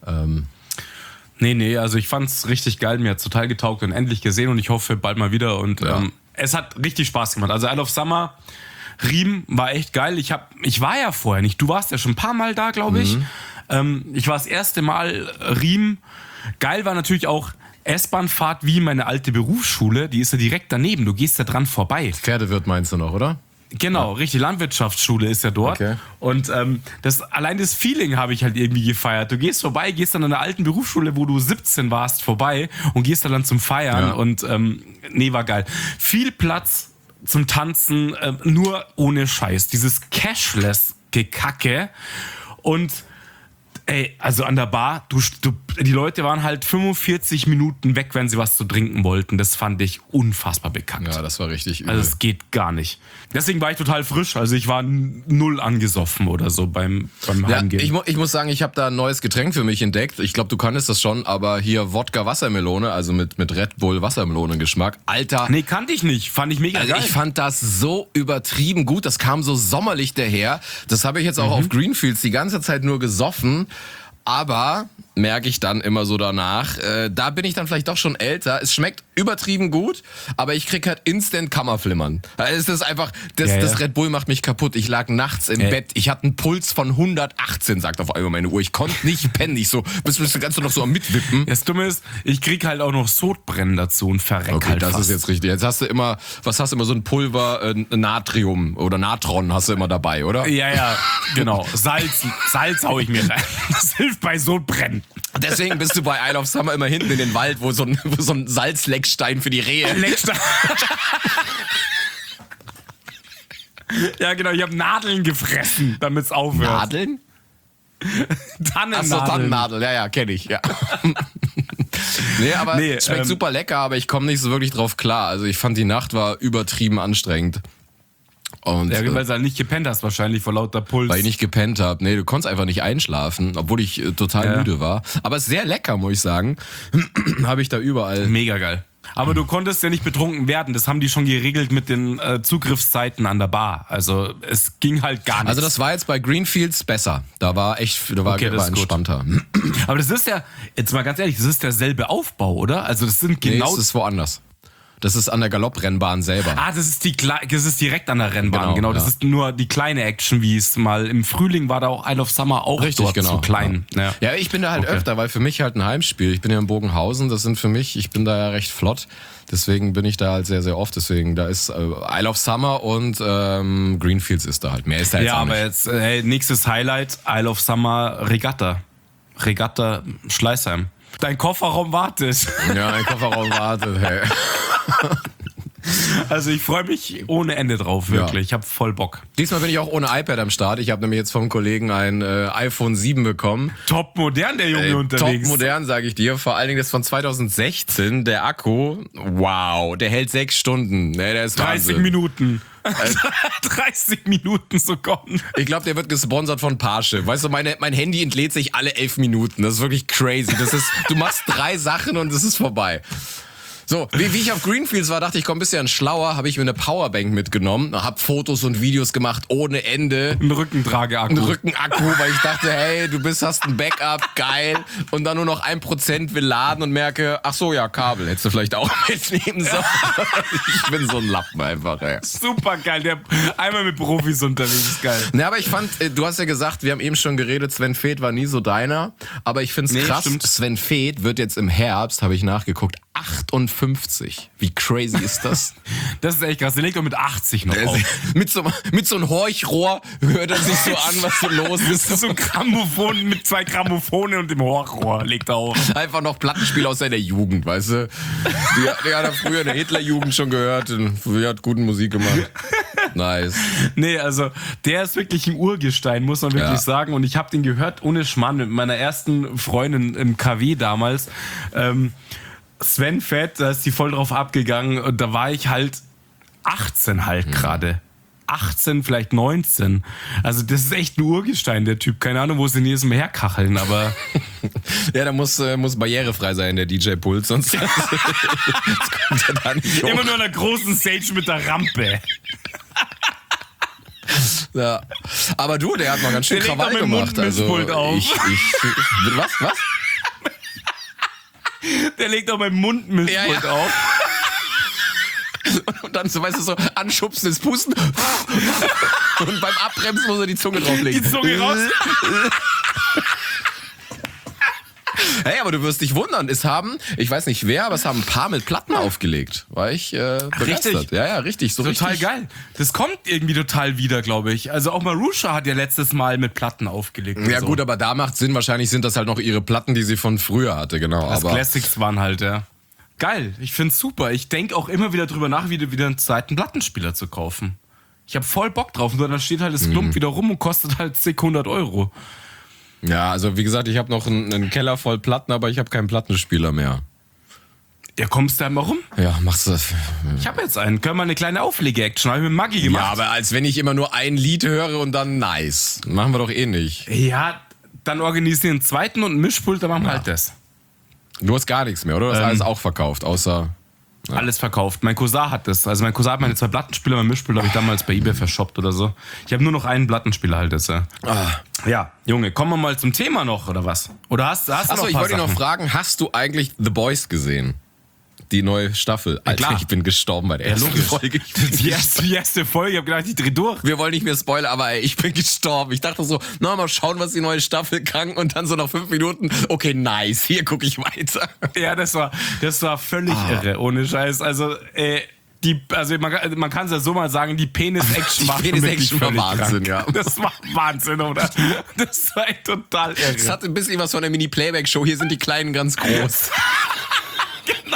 Nee, also ich fand's richtig geil. Mir hat's total getaugt und endlich gesehen und ich hoffe bald mal wieder. Und es hat richtig Spaß gemacht. Also Isle of Summer, Riem war echt geil. Ich war ja vorher nicht. Du warst ja schon ein paar Mal da, glaube ich. Ich war das erste Mal Riem. Geil war natürlich auch S-Bahn-Fahrt wie meine alte Berufsschule, die ist ja direkt daneben, du gehst da dran vorbei. Pferdewirt meinst du noch, oder? Genau, richtig, Landwirtschaftsschule ist ja dort. Okay. Und allein das Feeling habe ich halt irgendwie gefeiert. Du gehst vorbei, gehst dann an der alten Berufsschule, wo du 17 warst, vorbei und gehst dann zum Feiern. Ja. Und war geil. Viel Platz zum Tanzen, nur ohne Scheiß. Dieses Cashless-Gekacke. Und also an der Bar, die Leute waren halt 45 Minuten weg, wenn sie was zu trinken wollten. Das fand ich unfassbar bekackt. Ja, das war richtig übel. Also es geht gar nicht. Deswegen war ich total frisch. Also ich war 0 angesoffen oder so beim Heimgehen. Ich muss sagen, ich habe da ein neues Getränk für mich entdeckt. Ich glaube, du kanntest das schon, aber hier Wodka-Wassermelone, also mit Red Bull Wassermelone-Geschmack. Alter. Nee, kannte ich nicht. Fand ich mega geil. Ich fand das so übertrieben gut. Das kam so sommerlich daher. Das habe ich jetzt auch auf Greenfields die ganze Zeit nur gesoffen. Aber merke ich dann immer so danach, da bin ich dann vielleicht doch schon älter. Es schmeckt übertrieben gut, aber ich krieg halt instant Kammerflimmern. Es ist einfach, das Red Bull macht mich kaputt. Ich lag nachts im Bett, ich hatte einen Puls von 118, sagt auf einmal meine Uhr. Ich konnte nicht pennen. Ich so, bist du ganz noch so am Mitwippen? Das Dumme ist, ich krieg halt auch noch Sodbrennen dazu und verreck okay, halt das fast. Ist jetzt richtig. Jetzt hast du immer so ein Pulver, Natrium oder Natron hast du immer dabei, oder? Ja, genau. Salz hau ich mir rein. Das hilft bei Sodbrennen. Deswegen bist du bei Isle of Summer immer hinten in den Wald, wo so ein Salzleckstein für die Rehe. Leckstein. Ja, genau. Ich habe Nadeln gefressen, damit es aufhört. Nadeln? Tannennadeln. Achso, Tannennadel. Ja, kenne ich. Ja. Es schmeckt super lecker, aber ich komme nicht so wirklich drauf klar. Also ich fand, die Nacht war übertrieben anstrengend. Und, weil du halt nicht gepennt hast wahrscheinlich vor lauter Puls. Weil ich nicht gepennt habe. Nee, du konntest einfach nicht einschlafen, obwohl ich total müde war. Aber sehr lecker, muss ich sagen. Habe ich da überall. Mega geil. Aber du konntest ja nicht betrunken werden. Das haben die schon geregelt mit den Zugriffszeiten an der Bar. Also es ging halt gar nicht. Also das war jetzt bei Greenfields besser. Da war entspannter. Aber das ist ja, jetzt mal ganz ehrlich, das ist derselbe Aufbau, oder? Also das sind genau... Nee, das ist woanders. Das ist an der Galopprennbahn selber. Ah, das ist direkt an der Rennbahn, genau. Das ist nur die kleine Action, wie es mal im Frühling war da auch Isle of Summer auch richtig, dort genau, so klein. Ja, ich bin da halt öfter, weil für mich halt ein Heimspiel. Ich bin ja in Bogenhausen, ich bin da ja recht flott. Deswegen bin ich da halt sehr, sehr oft. Deswegen, da ist Isle of Summer und Greenfields ist da halt. Mehr ist da jetzt auch nicht. Ja, aber jetzt nächstes Highlight, Isle of Summer Regatta. Regatta Schleißheim. Dein Kofferraum wartet. Ja, mein Kofferraum wartet, hey. Also ich freue mich ohne Ende drauf, wirklich. Ja. Ich habe voll Bock. Diesmal bin ich auch ohne iPad am Start. Ich habe nämlich jetzt vom Kollegen ein iPhone 7 bekommen. Top modern, der Junge unterwegs. Top modern, sage ich dir. Vor allen Dingen das von 2016. Der Akku, wow, der hält 6 Stunden. Nee, der ist 30 Wahnsinn. Minuten. 30 Minuten sogar. Ich glaube, der wird gesponsert von Porsche. Weißt du, mein Handy entlädt sich alle 11 Minuten. Das ist wirklich crazy. Du machst 3 Sachen und es ist vorbei. So, wie ich auf Greenfields war, dachte ich, komm, ein bisschen schlauer, habe ich mir eine Powerbank mitgenommen, habe Fotos und Videos gemacht ohne Ende. Ein Rückentrageakku. Ein Rückenakku, weil ich dachte, hey, hast ein Backup, geil. Und dann nur noch 1% will laden und merke, ach so, ja, Kabel hättest du vielleicht auch mitnehmen sollen. Ich bin so ein Lappen einfach, ey. Super geil, der einmal mit Profis unterwegs, geil. Na, aber ich fand, du hast ja gesagt, wir haben eben schon geredet, Sven Väth war nie so deiner. Aber ich find's krass, stimmt. Sven Väth wird jetzt im Herbst, habe ich nachgeguckt, 58. Wie crazy ist das? Das ist echt krass. Der legt doch mit 80 noch auf. Mit so einem Horchrohr hört er sich so an, was so los ist. Das ist so ein Grammophon mit 2 Grammophone und dem Horchrohr legt er auf. Einfach noch Plattenspiel aus seiner Jugend, weißt du? Der hat früher in der Hitlerjugend schon gehört und hat gute Musik gemacht. Nice. Nee, also der ist wirklich ein Urgestein, muss man wirklich sagen. Und ich habe den gehört ohne Schmarrn mit meiner ersten Freundin im KW damals. Sven Väth, da ist die voll drauf abgegangen und da war ich halt 18 halt gerade. 18, vielleicht 19. Also das ist echt ein Urgestein, der Typ. Keine Ahnung, wo sie in diesem herkacheln, aber... Ja, da muss barrierefrei sein, der DJ-Pult, sonst kommt er da nicht hoch. Immer nur an der großen Stage mit der Rampe. Ja. Aber du, der hat mal ganz schön Krawall gemacht. Also was? Der legt auch mein Mundmischpult auf. Und dann, so, weißt du, so anschubsen, das Pusten. Und beim Abbremsen muss er die Zunge drauflegen. Die Zunge raus. Hey, aber du wirst dich wundern. Ich weiß nicht wer, aber es haben ein paar mit Platten aufgelegt. War ich begeistert. Richtig? Ja, richtig. So total richtig geil. Das kommt irgendwie total wieder, glaube ich. Also auch Marusha hat ja letztes Mal mit Platten aufgelegt. Ja gut, aber da macht Sinn. Wahrscheinlich sind das halt noch ihre Platten, die sie von früher hatte, genau. Das Classics waren halt, ja. Geil, ich find's super. Ich denke auch immer wieder drüber nach, wieder einen zweiten Plattenspieler zu kaufen. Ich habe voll Bock drauf. Nur dann steht halt das Klump wieder rum und kostet halt 100 €. Ja, also wie gesagt, ich habe noch einen Keller voll Platten, aber ich habe keinen Plattenspieler mehr. Ja, kommst du einmal rum? Ja, machst du das? Ich habe jetzt einen. Können wir eine kleine Auflege-Action? Habe ich mit Maggi gemacht. Ja, aber als wenn ich immer nur ein Lied höre und dann nice. Machen wir doch eh nicht. Ja, dann organisieren einen zweiten und einen Mischpult, dann machen wir halt das. Du hast gar nichts mehr, oder? Du hast alles auch verkauft, außer... Ja. Alles verkauft. Mein Cousin hat das. Also mein Cousin hat meine 2 Plattenspieler, mein Mischpult habe ich damals bei eBay verschoppt oder so. Ich habe nur noch einen Plattenspieler halt jetzt. Ja, Junge, kommen wir mal zum Thema noch, oder was? Oder hast du noch ein paar ich wollte dich Sachen? noch fragen, hast du eigentlich The Boys gesehen? Die neue Staffel. Alter, klar. Ich bin gestorben bei der ersten Folge. Die erste Folge, ich habe gedacht, ich dreh durch. Wir wollen nicht mehr spoilern, aber ey, ich bin gestorben. Ich dachte so, mal schauen, was die neue Staffel kann. Und dann so nach 5 Minuten, okay, nice, hier gucke ich weiter. Ja, das war völlig irre, ohne Scheiß. Also, man kann es ja so mal sagen, die Penis-Action war Wahnsinn, ja. Das war Wahnsinn, oder? Das war total irre. Es hatte ein bisschen was von der Mini-Playback-Show. Hier sind die Kleinen ganz groß. Genau.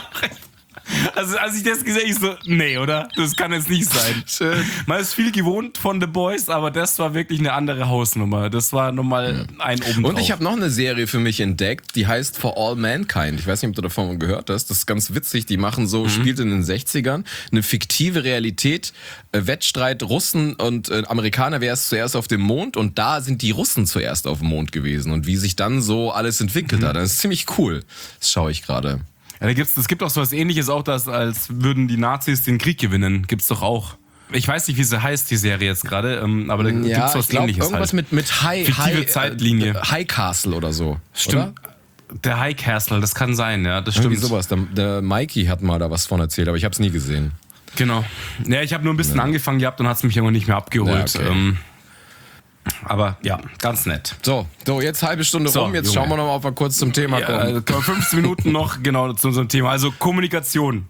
Also als ich das gesehen habe, ich so, nee, oder? Das kann jetzt nicht sein. Schön. Man ist viel gewohnt von The Boys, aber das war wirklich eine andere Hausnummer. Das war nochmal ein obendrauf. Und ich habe noch eine Serie für mich entdeckt, die heißt For All Mankind. Ich weiß nicht, ob du davon gehört hast. Das ist ganz witzig. Die machen so, spielt in den 60ern, eine fiktive Realität, Wettstreit Russen und Amerikaner, wer ist zuerst auf dem Mond, und da sind die Russen zuerst auf dem Mond gewesen und wie sich dann so alles entwickelt hat. Das ist ziemlich cool. Das schaue ich gerade. Ja, es gibt auch so was Ähnliches, auch das, als würden die Nazis den Krieg gewinnen. Gibt's doch auch. Ich weiß nicht, wie sie heißt, die Serie jetzt gerade, aber da gibt's was Ähnliches. Irgendwas halt. mit Zeitlinie. High Castle oder so. Stimmt. Oder? Der High Castle, das kann sein, ja, das Irgendwie stimmt. sowas. Der Mikey hat mal da was von erzählt, aber ich habe es nie gesehen. Genau. Ja, ich habe nur ein bisschen angefangen gehabt und hat es mich irgendwann nicht mehr abgeholt. Ja, okay. Aber ja, ganz nett. So, jetzt halbe Stunde rum. Jetzt schauen wir noch mal, ob wir kurz zum Thema kommen. 15 Minuten noch, genau, zu unserem Thema. Also Kommunikation.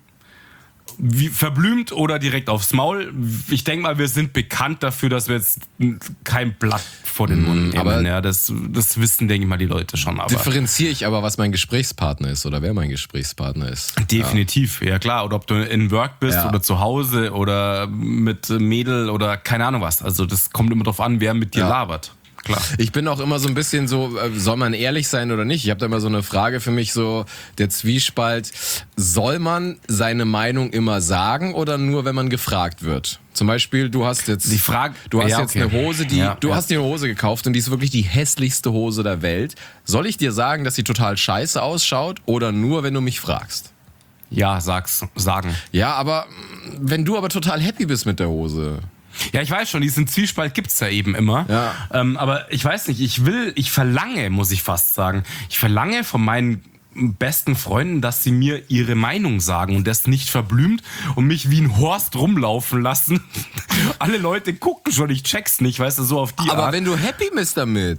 Wie verblümt oder direkt aufs Maul? Ich denke mal, wir sind bekannt dafür, dass wir jetzt kein Blatt vor den Mund nehmen. Aber ja, das wissen, denke ich mal, die Leute schon. Aber differenziere ich aber, was mein Gesprächspartner ist oder wer mein Gesprächspartner ist. Definitiv, ja klar. Oder ob du in Work bist oder zu Hause oder mit Mädel oder keine Ahnung was. Also das kommt immer drauf an, wer mit dir labert. Klar. Ich bin auch immer so ein bisschen so, soll man ehrlich sein oder nicht? Ich habe da immer so eine Frage für mich, so der Zwiespalt. Soll man seine Meinung immer sagen oder nur, wenn man gefragt wird? Zum Beispiel, du hast jetzt eine Hose, hast dir eine Hose gekauft und die ist wirklich die hässlichste Hose der Welt. Soll ich dir sagen, dass sie total scheiße ausschaut oder nur, wenn du mich fragst? Ja, sagen. Ja, aber wenn du aber total happy bist mit der Hose... Ja, ich weiß schon, diesen Zwiespalt gibt's ja eben immer. Ja. Aber ich weiß nicht, ich verlange, muss ich fast sagen, von meinen besten Freunden, dass sie mir ihre Meinung sagen und das nicht verblümt und mich wie ein Horst rumlaufen lassen. Alle Leute gucken schon, ich check's nicht, weißt du, so auf die Art. Aber wenn du happy bist damit...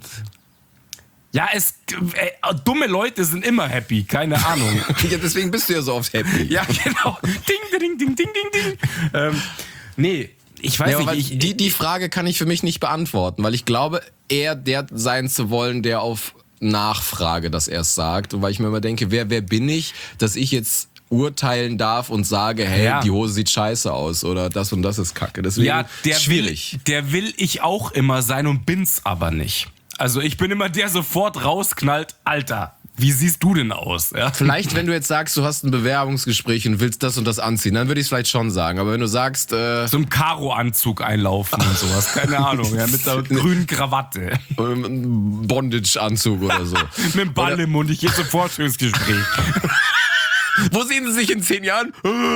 Ja, dumme Leute sind immer happy, keine Ahnung. Ja, deswegen bist du ja so oft happy. Ja, genau. Ding, ding, ding, ding, ding, ding. Nee, ich weiß nicht. Die Frage kann ich für mich nicht beantworten, weil ich glaube, eher der sein zu wollen, der auf Nachfrage das erst sagt. Und weil ich mir immer denke, wer bin ich, dass ich jetzt urteilen darf und sage, hey, die Hose sieht scheiße aus oder das und das ist kacke. Deswegen schwierig. Der will ich auch immer sein und bin's aber nicht. Also ich bin immer der sofort rausknallt, Alter, wie siehst du denn aus? Ja? Vielleicht, wenn du jetzt sagst, du hast ein Bewerbungsgespräch und willst das und das anziehen, dann würde ich es vielleicht schon sagen. Aber wenn du sagst... so im Karo-Anzug einlaufen und sowas, keine Ahnung, ja, mit der grünen Krawatte. Bondage-Anzug oder so. Mit dem Ball im Mund, ich gehe zum Vorstellungsgespräch. Wo sehen Sie sich in 10 Jahren?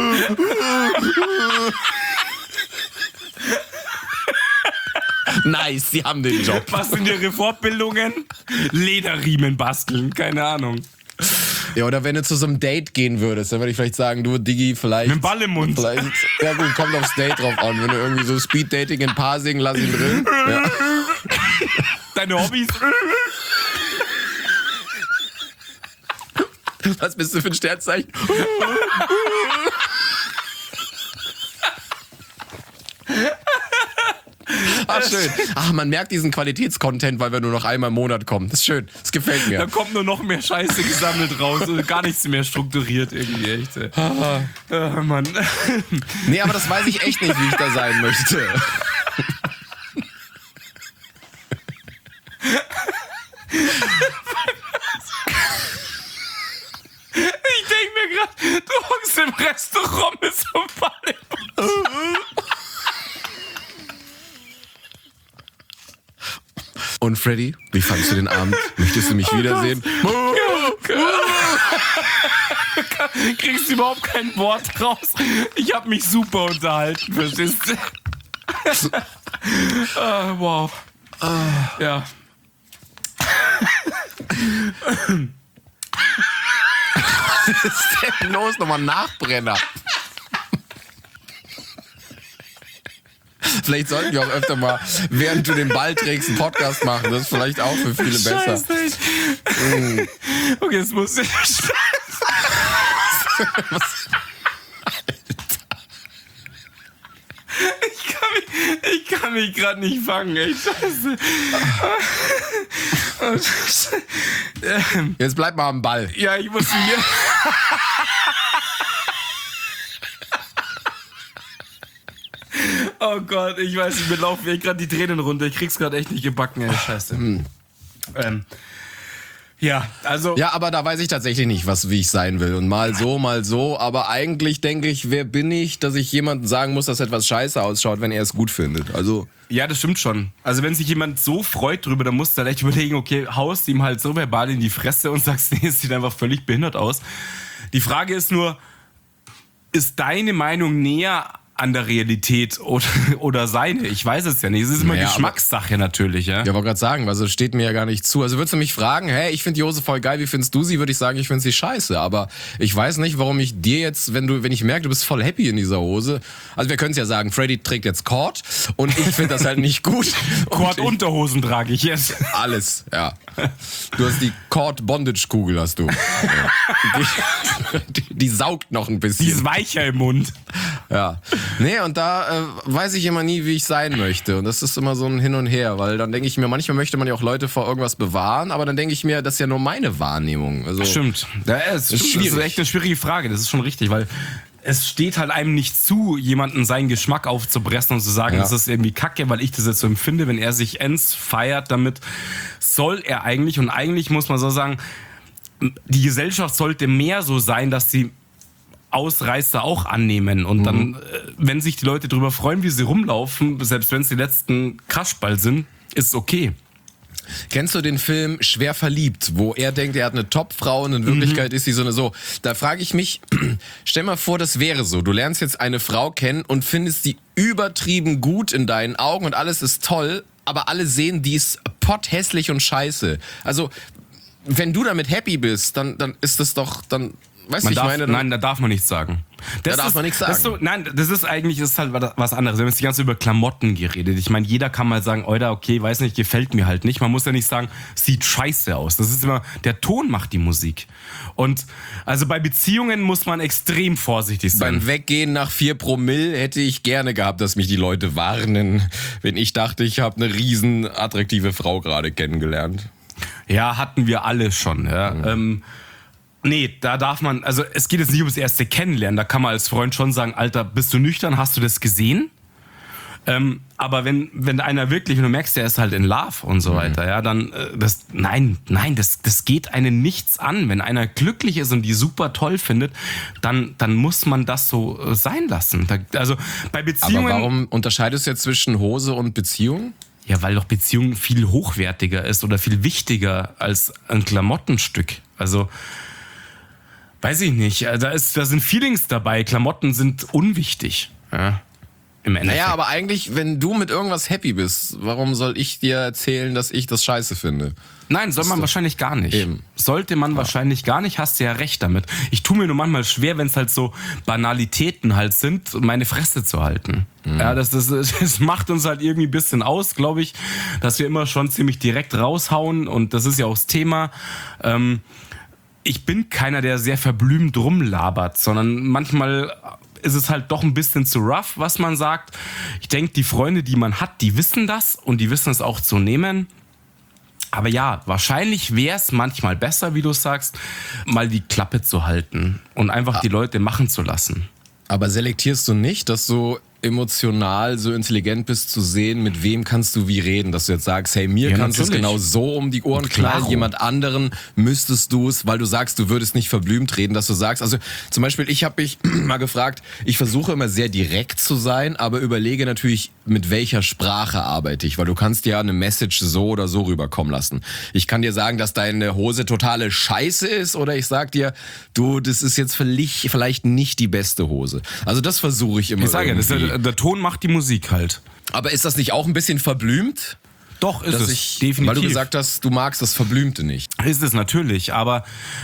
Nice, Sie haben den Job. Was sind Ihre Fortbildungen? Lederriemen basteln, keine Ahnung. Ja, oder wenn du zu so einem Date gehen würdest, dann würde ich vielleicht sagen, du, Diggi, vielleicht... Mit dem Ball im Mund. Ja gut, kommt aufs Date drauf an. Wenn du irgendwie so Speed-Dating in Pasing, lass ihn drin. Ja. Deine Hobbys? Was bist du für ein Sternzeichen? Ach, schön. Ach, man merkt diesen Qualitätscontent, weil wir nur noch einmal im Monat kommen. Das ist schön. Das gefällt mir. Da kommt nur noch mehr Scheiße gesammelt raus und gar nichts mehr strukturiert irgendwie, echt. Mann. Nee, aber das weiß ich echt nicht, wie ich da sein möchte. Ich denke mir gerade, du hockst im Restaurant mit so einem Ball. Und Freddy, wie fandst du den Abend? Möchtest du mich wiedersehen? Kriegst du überhaupt kein Wort raus? Ich habe mich super unterhalten, verstehst du? Wow. Ja. Was ist denn los? Nochmal Nachbrenner. Vielleicht sollten wir auch öfter mal, während du den Ball trägst, einen Podcast machen. Das ist vielleicht auch für viele besser. Okay, jetzt muss ich... Ich kann mich gerade nicht fangen, ey, scheiße. Jetzt bleib mal am Ball. Ja, ich muss hier... Oh Gott, ich weiß nicht, mir laufen gerade die Tränen runter. Ich krieg's gerade echt nicht gebacken, ey, scheiße. Ja, also... Ja, aber da weiß ich tatsächlich nicht, wie ich sein will. Und mal so. Aber eigentlich denke ich, wer bin ich, dass ich jemandem sagen muss, dass etwas scheiße ausschaut, wenn er es gut findet. Also... Ja, das stimmt schon. Also wenn sich jemand so freut drüber, dann musst du halt echt überlegen, okay, haust ihm halt so verbal in die Fresse und sagst, nee, es sieht einfach völlig behindert aus. Die Frage ist nur, ist deine Meinung näher an der Realität oder seine? Ich weiß es ja nicht. Es ist immer Geschmackssache natürlich. Ja, wollte gerade sagen, also steht mir ja gar nicht zu. Also würdest du mich fragen, hey, ich finde die Hose voll geil, wie findest du sie? Würde ich sagen, ich finde sie scheiße. Aber ich weiß nicht, warum ich dir jetzt, wenn ich merke, du bist voll happy in dieser Hose. Also wir können es ja sagen, Freddy trägt jetzt Cord und ich finde das halt nicht gut. Cord-Unterhosen trage ich jetzt. Alles, ja. Du hast die Cord-Bondage-Kugel, hast du. Die saugt noch ein bisschen. Die ist weicher im Mund. Ja. Nee, und da weiß ich immer nie, wie ich sein möchte. Und das ist immer so ein Hin und Her, weil dann denke ich mir, manchmal möchte man ja auch Leute vor irgendwas bewahren, aber dann denke ich mir, das ist ja nur meine Wahrnehmung. Also, stimmt. Das ist echt eine schwierige Frage, das ist schon richtig, weil es steht halt einem nicht zu, jemanden seinen Geschmack aufzupressen und zu sagen, das ist irgendwie kacke, weil ich das jetzt so empfinde. Wenn er sich feiert damit, soll er eigentlich, und eigentlich muss man so sagen, die Gesellschaft sollte mehr so sein, dass sie Ausreißer auch annehmen und dann, wenn sich die Leute drüber freuen, wie sie rumlaufen, selbst wenn es die letzten Kraschball sind, ist es okay. Kennst du den Film Schwer verliebt, wo er denkt, er hat eine Topfrau und in Wirklichkeit ist sie so. Da frage ich mich, stell mal vor, das wäre so. Du lernst jetzt eine Frau kennen und findest sie übertrieben gut in deinen Augen und alles ist toll, aber alle sehen, die ist potthässlich und scheiße. Also, wenn du damit happy bist, dann ist das doch, dann... Weißt du, Nein, da darf man nichts sagen. Da darf man nichts sagen. Das ist halt was anderes. Wir haben jetzt die ganze Zeit über Klamotten geredet. Ich meine, jeder kann mal sagen, okay, weiß nicht, gefällt mir halt nicht. Man muss ja nicht sagen, sieht scheiße aus. Das ist immer, der Ton macht die Musik. Und also bei Beziehungen muss man extrem vorsichtig sein. Beim Weggehen nach 4 Promille hätte ich gerne gehabt, dass mich die Leute warnen, wenn ich dachte, ich habe eine riesen attraktive Frau gerade kennengelernt. Ja, hatten wir alle schon. Ja. Nee, da darf man, also es geht jetzt nicht ums erste Kennenlernen, da kann man als Freund schon sagen, Alter, bist du nüchtern, hast du das gesehen? Aber wenn einer wirklich, wenn du merkst, der ist halt in Love und so weiter, ja, dann, das geht einen nichts an. Wenn einer glücklich ist und die super toll findet, dann muss man das so sein lassen. Also bei Beziehungen... Aber warum unterscheidest du jetzt zwischen Hose und Beziehung? Ja, weil doch Beziehung viel hochwertiger ist oder viel wichtiger als ein Klamottenstück. Also... Weiß ich nicht. Da sind Feelings dabei. Klamotten sind unwichtig. Ja, im Endeffekt. Naja, aber eigentlich, wenn du mit irgendwas happy bist, warum soll ich dir erzählen, dass ich das scheiße finde? Nein, soll man wahrscheinlich gar nicht. Eben. Sollte man wahrscheinlich gar nicht, hast du ja recht damit. Ich tue mir nur manchmal schwer, wenn es halt so Banalitäten halt sind, meine Fresse zu halten. Ja, das macht uns halt irgendwie ein bisschen aus, glaube ich, dass wir immer schon ziemlich direkt raushauen und das ist ja auch das Thema. ich bin keiner, der sehr verblümt rumlabert, sondern manchmal ist es halt doch ein bisschen zu rough, was man sagt. Ich denke, die Freunde, die man hat, die wissen das und die wissen es auch zu nehmen. Aber ja, wahrscheinlich wäre es manchmal besser, wie du sagst, mal die Klappe zu halten und einfach die Leute machen zu lassen. Aber selektierst du nicht, dass du emotional so intelligent bist zu sehen, mit wem kannst du wie reden, dass du jetzt sagst, hey, mir kannst du es genau so um die Ohren knallen, jemand anderen müsstest du es, weil du sagst, du würdest nicht verblümt reden, dass du sagst, also zum Beispiel, ich habe mich mal gefragt, ich versuche immer sehr direkt zu sein, aber überlege natürlich, mit welcher Sprache arbeite ich, weil du kannst ja eine Message so oder so rüberkommen lassen. Ich kann dir sagen, dass deine Hose totale Scheiße ist oder ich sag dir, du, das ist jetzt vielleicht nicht die beste Hose. Also das versuche ich immer. Ich sage ja, der Ton macht die Musik halt. Aber ist das nicht auch ein bisschen verblümt? Doch, ist es. Definitiv. Weil du gesagt hast, du magst das Verblümte nicht. Ist es natürlich, aber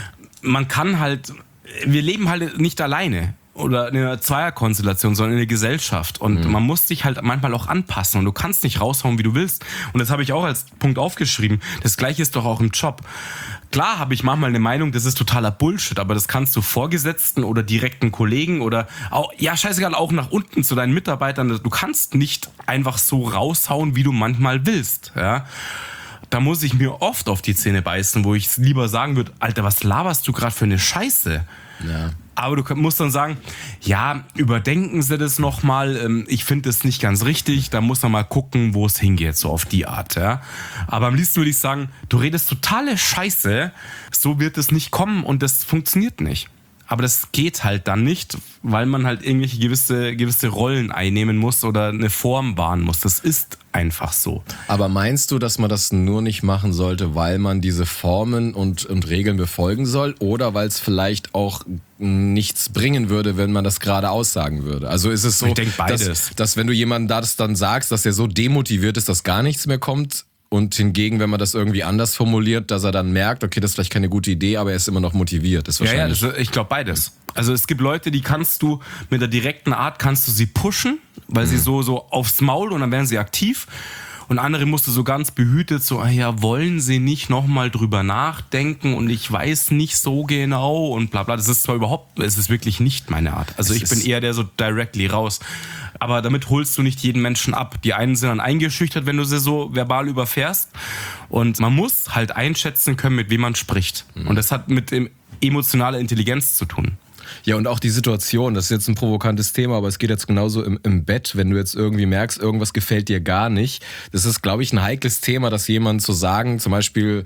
man kann halt, wir leben halt nicht alleine oder in einer Zweierkonstellation, sondern in einer Gesellschaft. Und man muss sich halt manchmal auch anpassen und du kannst nicht raushauen, wie du willst. Und das habe ich auch als Punkt aufgeschrieben. Das Gleiche ist doch auch im Job. Klar habe ich manchmal eine Meinung, das ist totaler Bullshit, aber das kannst du Vorgesetzten oder direkten Kollegen oder auch, ja, scheißegal, auch nach unten zu deinen Mitarbeitern. Du kannst nicht einfach so raushauen, wie du manchmal willst, ja. Da muss ich mir oft auf die Zähne beißen, wo ich lieber sagen würde, Alter, was laberst du gerade für eine Scheiße? Ja. Aber du musst dann sagen, ja, überdenken Sie das nochmal, ich finde das nicht ganz richtig, da muss man mal gucken, wo es hingeht, so auf die Art. Ja. Aber am liebsten würde ich sagen, du redest totale Scheiße, so wird es nicht kommen und das funktioniert nicht. Aber das geht halt dann nicht, weil man halt irgendwelche gewisse Rollen einnehmen muss oder eine Form wahren muss. Das ist einfach so. Aber meinst du, dass man das nur nicht machen sollte, weil man diese Formen und Regeln befolgen soll oder weil es vielleicht auch nichts bringen würde, wenn man das gerade aussagen würde? Also ist es so, ich denke beides. Dass wenn du jemandem das dann sagst, dass er so demotiviert ist, dass gar nichts mehr kommt, und hingegen, wenn man das irgendwie anders formuliert, dass er dann merkt, okay, das ist vielleicht keine gute Idee, aber er ist immer noch motiviert. Das ist wahrscheinlich ich glaube beides. Also es gibt Leute, die kannst du mit der direkten Art kannst du sie pushen, weil sie so aufs Maul und dann werden sie aktiv. Und andere musst du so ganz behütet so, ja, wollen sie nicht nochmal drüber nachdenken und ich weiß nicht so genau und bla bla. Das ist zwar es ist wirklich nicht meine Art. Also ich bin eher der so directly raus. Aber damit holst du nicht jeden Menschen ab. Die einen sind dann eingeschüchtert, wenn du sie so verbal überfährst. Und man muss halt einschätzen können, mit wem man spricht. Und das hat mit emotionaler Intelligenz zu tun. Ja, und auch die Situation, das ist jetzt ein provokantes Thema, aber es geht jetzt genauso im Bett, wenn du jetzt irgendwie merkst, irgendwas gefällt dir gar nicht. Das ist, glaube ich, ein heikles Thema, dass jemand zu sagen, zum Beispiel,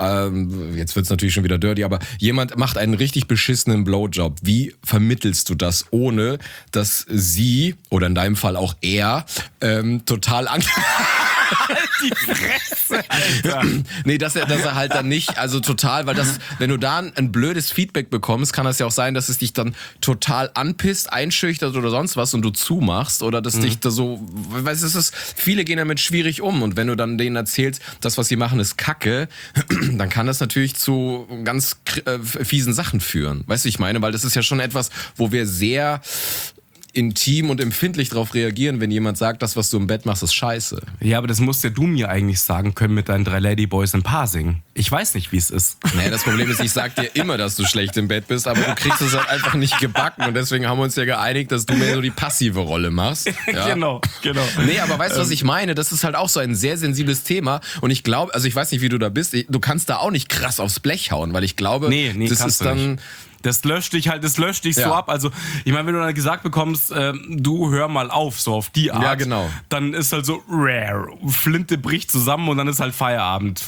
jetzt wird's natürlich schon wieder dirty, aber jemand macht einen richtig beschissenen Blowjob. Wie vermittelst du das, ohne dass sie, oder in deinem Fall auch er, total Die Fresse, Alter. Nee, dass er halt dann nicht, also total, weil das, wenn du da ein blödes Feedback bekommst, kann das ja auch sein, dass es dich dann total anpisst, einschüchtert oder sonst was und du zumachst oder dass dich da so, weißt du, viele gehen damit schwierig um und wenn du dann denen erzählst, das, was sie machen, ist Kacke, dann kann das natürlich zu ganz fiesen Sachen führen. Weißt du, ich meine, weil das ist ja schon etwas, wo wir sehr intim und empfindlich darauf reagieren, wenn jemand sagt, das, was du im Bett machst, ist scheiße. Ja, aber das musst ja du mir eigentlich sagen können mit deinen 3 Ladyboys im Parsing. Ich weiß nicht, wie es ist. Naja, das Problem ist, ich sag dir immer, dass du schlecht im Bett bist, aber du kriegst es halt einfach nicht gebacken und deswegen haben wir uns ja geeinigt, dass du mehr so die passive Rolle machst. Ja? Genau. Nee, aber weißt du, was ich meine? Das ist halt auch so ein sehr sensibles Thema und ich glaube, also ich weiß nicht, wie du da bist, du kannst da auch nicht krass aufs Blech hauen, weil ich glaube, das ist dann... Nicht. Das löscht dich so ab. Also, ich meine, wenn du dann gesagt bekommst, du hör mal auf, so auf die Art, ja, genau. Dann ist halt so rare. Flinte bricht zusammen und dann ist halt Feierabend.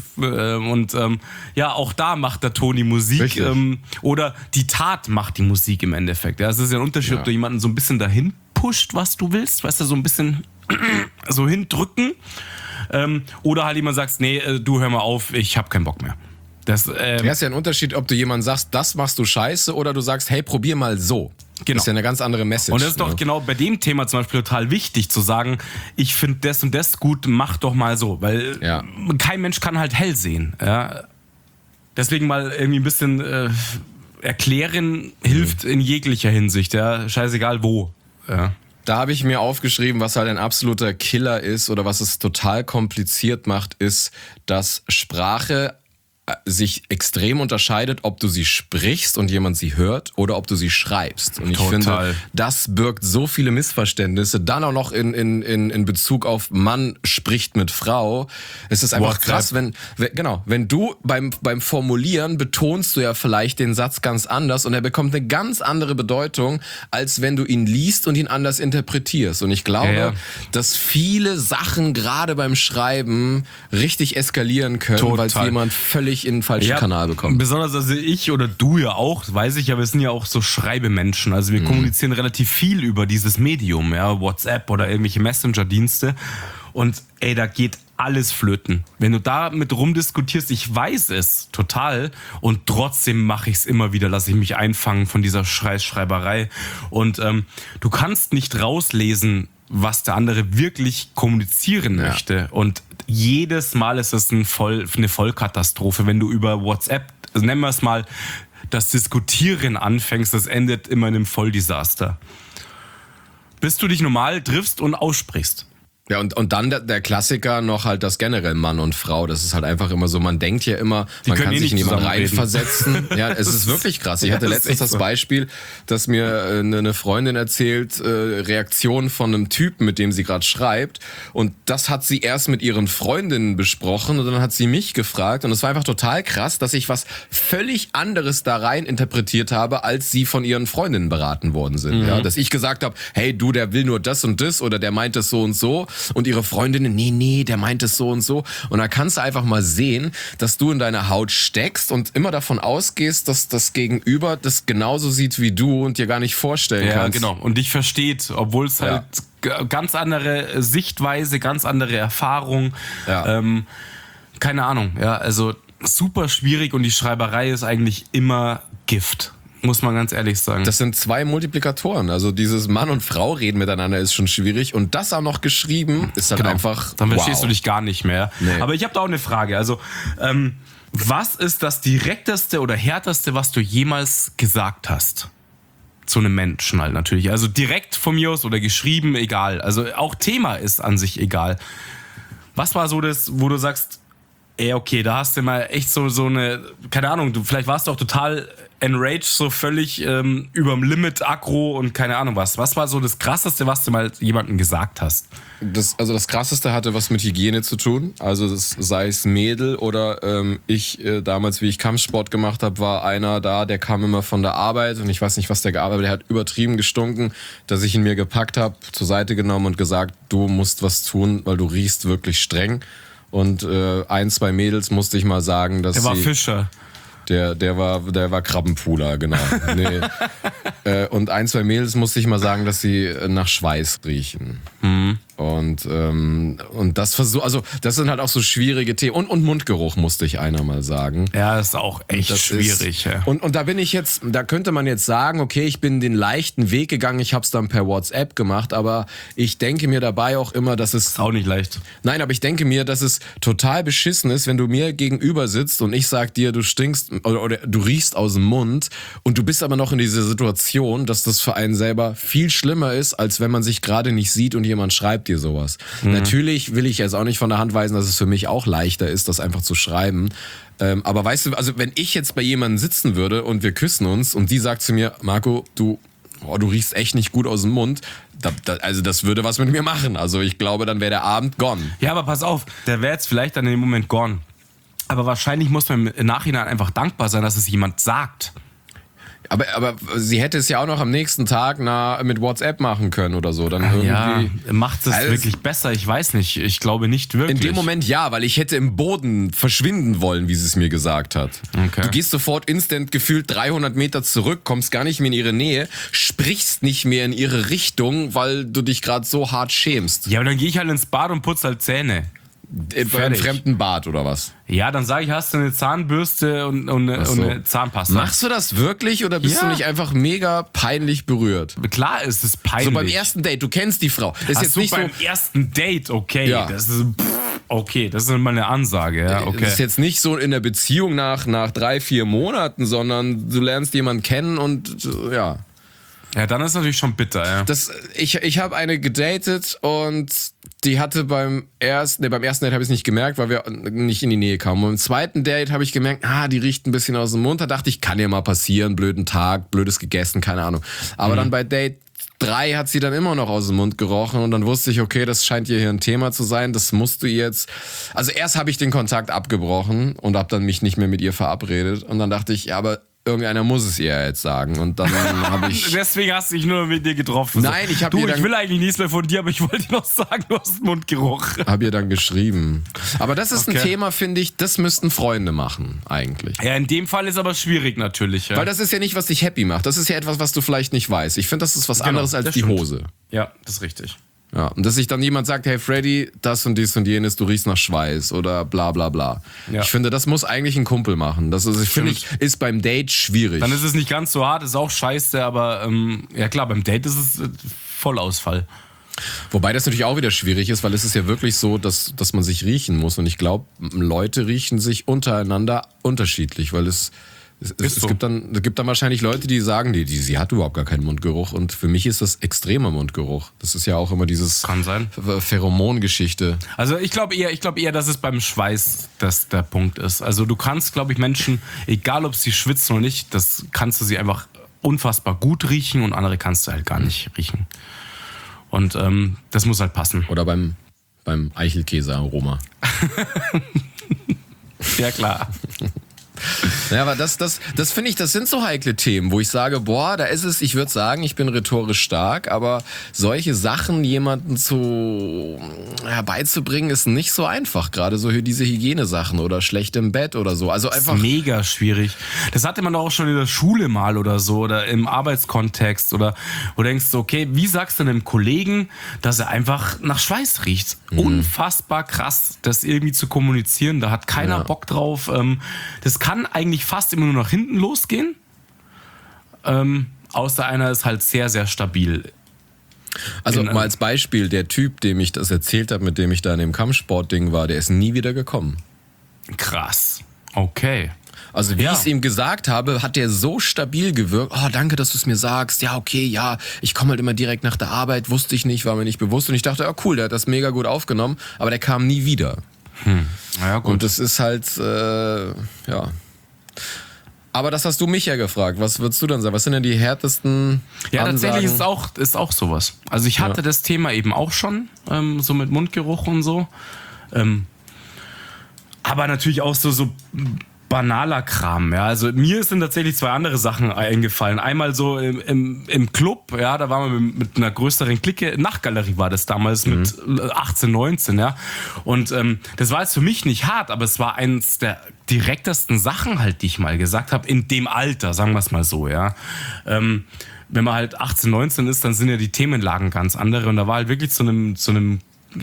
Ja, auch da macht der Toni Musik. Oder die Tat macht die Musik im Endeffekt. Ja, es ist ja ein Unterschied, ob du jemanden so ein bisschen dahin pusht, was du willst, weißt du, so ein bisschen so hindrücken. Oder halt jemand sagst, nee, du hör mal auf, ich hab keinen Bock mehr. Das ist ja ein Unterschied, ob du jemandem sagst, das machst du scheiße, oder du sagst, hey, probier mal so. Genau. Das ist ja eine ganz andere Message. Und das ist doch genau bei dem Thema zum Beispiel total wichtig, zu sagen, ich finde das und das gut, mach doch mal so. Weil kein Mensch kann halt hell sehen. Ja? Deswegen mal irgendwie ein bisschen erklären hilft in jeglicher Hinsicht. Ja? Scheißegal wo. Ja. Da habe ich mir aufgeschrieben, was halt ein absoluter Killer ist oder was es total kompliziert macht, ist, dass Sprache sich extrem unterscheidet, ob du sie sprichst und jemand sie hört oder ob du sie schreibst. Und ich finde, das birgt so viele Missverständnisse. Dann auch noch in Bezug auf Mann spricht mit Frau. Es ist einfach krass, wenn du beim Formulieren betonst du ja vielleicht den Satz ganz anders und er bekommt eine ganz andere Bedeutung, als wenn du ihn liest und ihn anders interpretierst. Und ich glaube, dass viele Sachen gerade beim Schreiben richtig eskalieren können, weil es jemand völlig in den falschen Kanal bekommen. Besonders also ich oder du ja auch, weiß ich ja, wir sind ja auch so Schreibemenschen. Also wir kommunizieren relativ viel über dieses Medium, WhatsApp oder irgendwelche Messenger-Dienste. Und da geht alles flöten. Wenn du damit rumdiskutierst, ich weiß es total und trotzdem mache ich es immer wieder, lasse ich mich einfangen von dieser Schreiberei. Und du kannst nicht rauslesen, was der andere wirklich kommunizieren möchte. Und jedes Mal ist es eine Vollkatastrophe, wenn du über WhatsApp, also nennen wir es mal, das Diskutieren anfängst, das endet immer in einem Volldesaster. Bis du dich normal triffst und aussprichst. Ja, und dann der Klassiker noch halt das generell Mann und Frau. Das ist halt einfach immer so, man denkt ja immer, man kann sich in jemanden reinversetzen. Ja, es ist wirklich krass. Ich hatte letztens das Beispiel, dass mir eine Freundin erzählt, Reaktion von einem Typen, mit dem sie gerade schreibt. Und das hat sie erst mit ihren Freundinnen besprochen und dann hat sie mich gefragt. Und es war einfach total krass, dass ich was völlig anderes da rein interpretiert habe, als sie von ihren Freundinnen beraten worden sind. Ja, dass ich gesagt habe, hey du, der will nur das und das oder der meint es so und so. Und ihre Freundinnen, nee, der meint es so und so. Und da kannst du einfach mal sehen, dass du in deiner Haut steckst und immer davon ausgehst, dass das Gegenüber das genauso sieht wie du und dir gar nicht vorstellen kannst. Ja, genau. Und dich versteht, obwohl es halt ganz andere Sichtweise, ganz andere Erfahrung. Ja. Keine Ahnung. Ja, also super schwierig und die Schreiberei ist eigentlich immer Gift. Muss man ganz ehrlich sagen. Das sind 2 Multiplikatoren. Also dieses Mann und Frau reden miteinander ist schon schwierig. Und das auch noch geschrieben ist halt einfach. Dann verstehst du dich gar nicht mehr. Nee. Aber ich habe da auch eine Frage. Also, was ist das direkteste oder härteste, was du jemals gesagt hast? Zu einem Menschen halt natürlich. Also direkt von mir aus oder geschrieben, egal. Also auch Thema ist an sich egal. Was war so das, wo du sagst, okay, da hast du mal echt so eine, keine Ahnung, vielleicht warst du auch total enraged, so völlig überm Limit, aggro und keine Ahnung was. Was war so das Krasseste, was du mal jemandem gesagt hast? Das Krasseste hatte was mit Hygiene zu tun. Also sei es Mädel oder damals, wie ich Kampfsport gemacht habe, war einer da, der kam immer von der Arbeit und ich weiß nicht, was der gearbeitet hat, der hat übertrieben gestunken, dass ich ihn mir gepackt habe, zur Seite genommen und gesagt, du musst was tun, weil du riechst wirklich streng. Und 1, 2 Mädels musste ich mal sagen, dass der war Fischer. Der war Krabbenpooler, genau. Nee. Und 1, 2 Mädels musste ich mal sagen, dass sie nach Schweiß riechen. Mhm. Und das das sind halt auch so schwierige Themen. Und Mundgeruch musste ich einer mal sagen. Ja, das ist auch echt schwierig. Ja. Und da könnte man jetzt sagen, okay, ich bin den leichten Weg gegangen, ich habe es dann per WhatsApp gemacht, aber ich denke mir dabei auch immer, dass es... Ist auch nicht leicht. Nein, aber ich denke mir, dass es total beschissen ist, wenn du mir gegenüber sitzt und ich sag dir, du stinkst oder du riechst aus dem Mund und du bist aber noch in dieser Situation, dass das für einen selber viel schlimmer ist, als wenn man sich gerade nicht sieht und jemand schreibt dir sowas. Mhm. Natürlich will ich jetzt auch nicht von der Hand weisen, dass es für mich auch leichter ist, das einfach zu schreiben. Aber weißt du, also wenn ich jetzt bei jemandem sitzen würde und wir küssen uns und die sagt zu mir, Marco, du riechst echt nicht gut aus dem Mund, also das würde was mit mir machen. Also ich glaube, dann wäre der Abend gone. Ja, aber pass auf, der wäre jetzt vielleicht dann in dem Moment gone. Aber wahrscheinlich muss man im Nachhinein einfach dankbar sein, dass es jemand sagt. Aber sie hätte es ja auch noch am nächsten Tag mit WhatsApp machen können oder so. Dann irgendwie. Ja, macht es wirklich besser? Ich weiß nicht. Ich glaube nicht wirklich. In dem Moment ja, weil ich hätte im Boden verschwinden wollen, wie sie es mir gesagt hat. Okay. Du gehst sofort instant gefühlt 300 Meter zurück, kommst gar nicht mehr in ihre Nähe, sprichst nicht mehr in ihre Richtung, weil du dich gerade so hart schämst. Ja, aber dann gehe ich halt ins Bad und putze halt Zähne. Im fremden Bad oder was? Ja, dann sage ich, hast du eine Zahnbürste und eine Zahnpasta. Machst du das wirklich oder bist du nicht einfach mega peinlich berührt? Klar ist es peinlich. So beim ersten Date, du kennst die Frau. Das ist jetzt nicht beim ersten Date, okay. Ja. Das ist mal eine Ansage. Ja, okay. Das ist jetzt nicht so in der Beziehung nach 3-4 Monaten, sondern du lernst jemanden kennen und ja. Ja, dann ist natürlich schon bitter, ja. Ich habe eine gedatet und die hatte beim ersten Date habe ich es nicht gemerkt, weil wir nicht in die Nähe kamen. Und beim zweiten Date habe ich gemerkt, die riecht ein bisschen aus dem Mund. Da dachte ich, kann ja mal passieren, blöden Tag, blödes gegessen, keine Ahnung. Aber dann bei Date 3 hat sie dann immer noch aus dem Mund gerochen und dann wusste ich, okay, das scheint hier ein Thema zu sein, das musst du jetzt... Also erst habe ich den Kontakt abgebrochen und habe dann mich nicht mehr mit ihr verabredet und dann dachte ich, ja, aber irgendeiner muss es ihr jetzt sagen und dann habe ich... Deswegen hast du dich nur mit dir getroffen. Nein, ich habe ihr dann... Ich will eigentlich nichts mehr von dir, aber ich wollte dir noch sagen, du hast Mundgeruch. Habe ihr dann geschrieben. Aber das ist ein Thema, finde ich, das müssten Freunde machen, eigentlich. Ja, in dem Fall ist aber schwierig natürlich. Ja. Weil das ist ja nicht, was dich happy macht. Das ist ja etwas, was du vielleicht nicht weißt. Ich finde, das ist was anderes als die Hose. Ja, das ist richtig. Ja, und dass sich dann jemand sagt, hey Freddy, das und dies und jenes, du riechst nach Schweiß oder bla bla bla. Ja. Ich finde, das muss eigentlich ein Kumpel machen. Das ist beim Date schwierig. Dann ist es nicht ganz so hart, ist auch scheiße, aber ja klar, beim Date ist es Vollausfall. Wobei das natürlich auch wieder schwierig ist, weil es ist ja wirklich so, dass man sich riechen muss. Und ich glaube, Leute riechen sich untereinander unterschiedlich, weil es gibt dann wahrscheinlich Leute, die sagen, sie hat überhaupt gar keinen Mundgeruch. Und für mich ist das extremer Mundgeruch. Das ist ja auch immer dieses Pheromongeschichte. Also ich glaube eher, dass es beim Schweiß der Punkt ist. Also du kannst, glaube ich, Menschen, egal ob sie schwitzen oder nicht, das kannst du sie einfach unfassbar gut riechen und andere kannst du halt gar nicht riechen. Und das muss halt passen. Oder beim Eichelkäse-Aroma. Ja, klar. Ja, aber das finde ich, das sind so heikle Themen, wo ich sage, da ist es, ich würde sagen, ich bin rhetorisch stark, aber solche Sachen jemanden herbeizubringen, ist nicht so einfach. Gerade so diese Hygienesachen oder schlecht im Bett oder so. Also einfach. Das ist mega schwierig. Das hatte man doch auch schon in der Schule mal oder so oder im Arbeitskontext oder wo du denkst so, okay, wie sagst du einem Kollegen, dass er einfach nach Schweiß riecht? Unfassbar krass, das irgendwie zu kommunizieren. Da hat keiner Bock drauf. Das kann eigentlich fast immer nur nach hinten losgehen. Außer einer ist halt sehr, sehr stabil. Also mal als Beispiel, der Typ, dem ich das erzählt habe, mit dem ich da in dem Kampfsportding war, der ist nie wieder gekommen. Krass. Okay. Also wie ich es ihm gesagt habe, hat der so stabil gewirkt. Oh, danke, dass du es mir sagst. Ja, okay, ja, ich komme halt immer direkt nach der Arbeit. Wusste ich nicht, war mir nicht bewusst. Und ich dachte, cool, der hat das mega gut aufgenommen. Aber der kam nie wieder. Ja, gut. Und das ist halt, Aber das hast du mich ja gefragt. Was würdest du dann sagen? Was sind denn die härtesten Ansagen? Tatsächlich ist auch sowas. Also ich hatte das Thema eben auch schon, so mit Mundgeruch und so. Aber natürlich auch so banaler Kram, ja. Also mir sind tatsächlich 2 andere Sachen eingefallen. Einmal so im Club, ja, da waren wir mit einer größeren Clique, Nachtgalerie war das damals mit 18, 19, ja. Und das war jetzt für mich nicht hart, aber es war eins der direktesten Sachen halt, die ich mal gesagt habe, in dem Alter, sagen wir es mal so, ja. Wenn man halt 18, 19 ist, dann sind ja die Themenlagen ganz andere und da war halt wirklich zu einem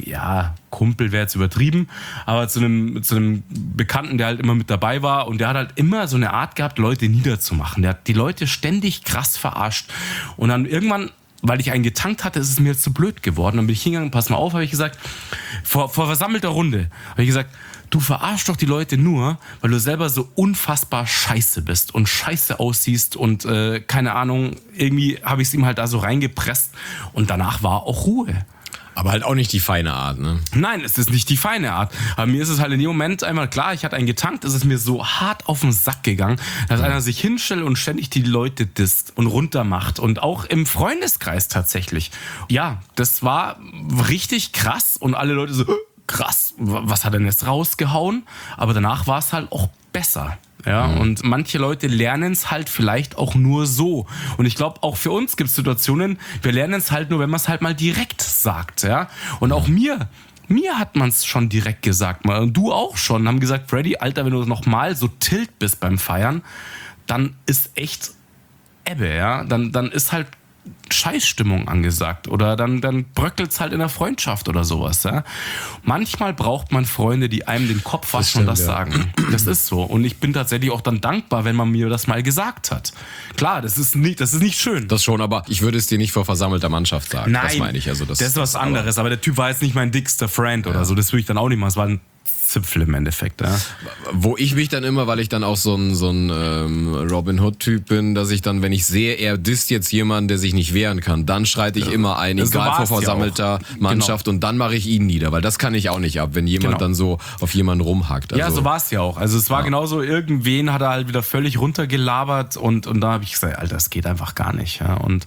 Kumpel wäre jetzt übertrieben, aber zu einem Bekannten, der halt immer mit dabei war und der hat halt immer so eine Art gehabt, Leute niederzumachen. Der hat die Leute ständig krass verarscht und dann irgendwann, weil ich einen getankt hatte, ist es mir jetzt zu blöd geworden. Dann bin ich hingegangen, pass mal auf, habe ich gesagt, vor versammelter Runde, habe ich gesagt, du verarschst doch die Leute nur, weil du selber so unfassbar scheiße bist und scheiße aussiehst und keine Ahnung, irgendwie habe ich es ihm halt da so reingepresst und danach war auch Ruhe. Aber halt auch nicht die feine Art, ne? Nein, es ist nicht die feine Art. Aber mir ist es halt in dem Moment einmal klar, ich hatte einen getankt, es ist mir so hart auf den Sack gegangen, dass einer sich hinstellt und ständig die Leute disst und runtermacht. Und auch im Freundeskreis tatsächlich. Ja, das war richtig krass und alle Leute so, krass, was hat er denn jetzt rausgehauen? Aber danach war es halt auch besser. Ja, und manche Leute lernen es halt vielleicht auch nur so. Und ich glaube, auch für uns gibt es Situationen, wir lernen es halt nur, wenn man es halt mal direkt sagt. Ja? Und auch mir hat man es schon direkt gesagt. Mal. Und du auch schon. Haben gesagt, Freddy, Alter, wenn du noch mal so tilt bist beim Feiern, dann ist echt Ebbe. Ja? Dann ist halt Scheißstimmung angesagt oder dann bröckelt es halt in der Freundschaft oder sowas. Ja? Manchmal braucht man Freunde, die einem den Kopf waschen und das sagen. Das ist so. Und ich bin tatsächlich auch dann dankbar, wenn man mir das mal gesagt hat. Klar, das ist nicht schön. Das schon, aber ich würde es dir nicht vor versammelter Mannschaft sagen. Nein, das meine ich. Also das ist was anderes. Aber der Typ war jetzt nicht mein dickster Friend oder so. Das würde ich dann auch nicht machen. Es war ein Auszipfel im Endeffekt. Ja. Wo ich mich dann immer, weil ich dann auch so ein Robin Hood-Typ bin, dass ich dann, wenn ich sehe, er disst jetzt jemanden, der sich nicht wehren kann, dann schreite ich immer ein, egal vor versammelter Mannschaft, und dann mache ich ihn nieder, weil das kann ich auch nicht ab, wenn jemand dann so auf jemanden rumhackt. Also, ja, so war es ja auch. Also es war genauso, irgendwen hat er halt wieder völlig runtergelabert und da habe ich gesagt, Alter, das geht einfach gar nicht. Ja. Und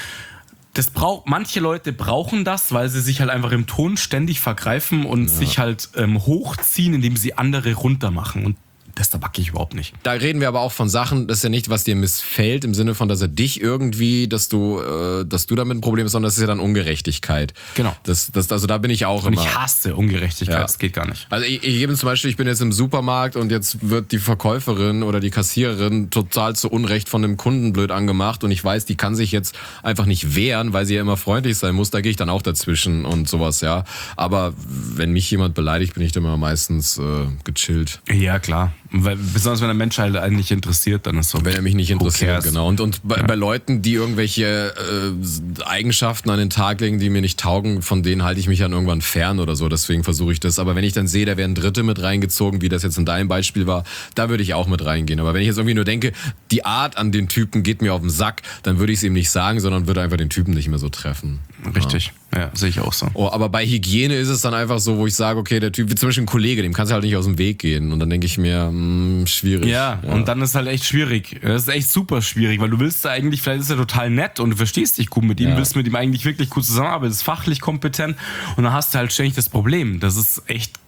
manche Leute brauchen das, weil sie sich halt einfach im Ton ständig vergreifen und sich halt hochziehen, indem sie andere runtermachen. Und das tabak ich überhaupt nicht. Da reden wir aber auch von Sachen, das ist ja nicht, was dir missfällt, im Sinne von, dass er dich irgendwie, dass du damit ein Problem hast, sondern das ist ja dann Ungerechtigkeit. Genau. Also da bin ich auch immer. Und ich hasse Ungerechtigkeit, das geht gar nicht. Also ich gebe zum Beispiel, ich bin jetzt im Supermarkt und jetzt wird die Verkäuferin oder die Kassiererin total zu Unrecht von einem Kunden blöd angemacht und ich weiß, die kann sich jetzt einfach nicht wehren, weil sie ja immer freundlich sein muss, da gehe ich dann auch dazwischen und sowas, ja. Aber wenn mich jemand beleidigt, bin ich dann immer meistens gechillt. Ja, klar. Weil, besonders wenn der Mensch halt einen nicht interessiert, dann ist so. Wenn er mich nicht interessiert, genau. Und bei Leuten, die irgendwelche Eigenschaften an den Tag legen, die mir nicht taugen, von denen halte ich mich dann irgendwann fern oder so. Deswegen versuche ich das. Aber wenn ich dann sehe, da werden Dritte mit reingezogen, wie das jetzt in deinem Beispiel war, da würde ich auch mit reingehen. Aber wenn ich jetzt irgendwie nur denke, die Art an den Typen geht mir auf den Sack, dann würde ich es ihm nicht sagen, sondern würde einfach den Typen nicht mehr so treffen. Richtig. Ja, sehe ich auch so. Oh, aber bei Hygiene ist es dann einfach so, wo ich sage, okay, der Typ, wie zum Beispiel ein Kollege, dem kannst du halt nicht aus dem Weg gehen. Und dann denke ich mir, schwierig. Ja, und dann ist halt echt schwierig. Das ist echt super schwierig, weil du willst da eigentlich, vielleicht ist er total nett und du verstehst dich gut mit ihm, willst mit ihm eigentlich wirklich gut zusammenarbeiten, ist fachlich kompetent und dann hast du halt ständig das Problem. Das ist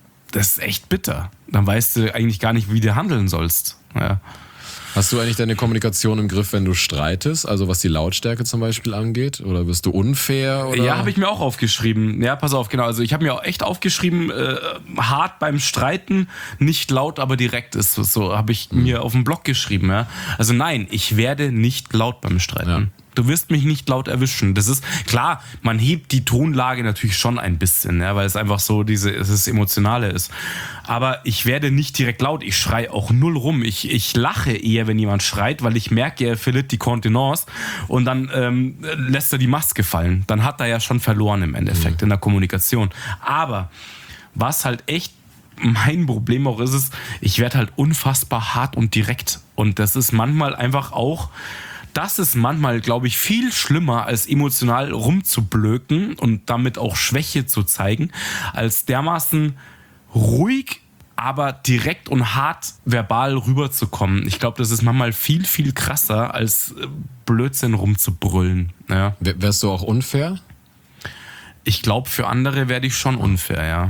echt bitter. Dann weißt du eigentlich gar nicht, wie du handeln sollst. Ja. Hast du eigentlich deine Kommunikation im Griff, wenn du streitest? Also was die Lautstärke zum Beispiel angeht? Oder bist du unfair? Oder? Ja, habe ich mir auch aufgeschrieben. Ja, pass auf, genau. Also ich habe mir auch echt aufgeschrieben, hart beim Streiten, nicht laut, aber direkt ist. So habe ich mir auf dem Blog geschrieben. Ja. Also nein, ich werde nicht laut beim Streiten. Ja. Du wirst mich nicht laut erwischen. Das ist klar, man hebt die Tonlage natürlich schon ein bisschen, ja, weil es einfach so das Emotionale ist. Aber ich werde nicht direkt laut, ich schreie auch null rum. Ich lache eher, wenn jemand schreit, weil ich merke, er verliert die Kontenance und dann lässt er die Maske fallen. Dann hat er ja schon verloren im Endeffekt in der Kommunikation. Aber was halt echt mein Problem auch ist, ich werde halt unfassbar hart und direkt. Und das ist manchmal einfach auch... Das ist manchmal, glaube ich, viel schlimmer, als emotional rumzublöken und damit auch Schwäche zu zeigen, als dermaßen ruhig, aber direkt und hart verbal rüberzukommen. Ich glaube, das ist manchmal viel, viel krasser, als Blödsinn rumzubrüllen. Ja. Wärst du auch unfair? Ich glaube, für andere werde ich schon unfair, ja.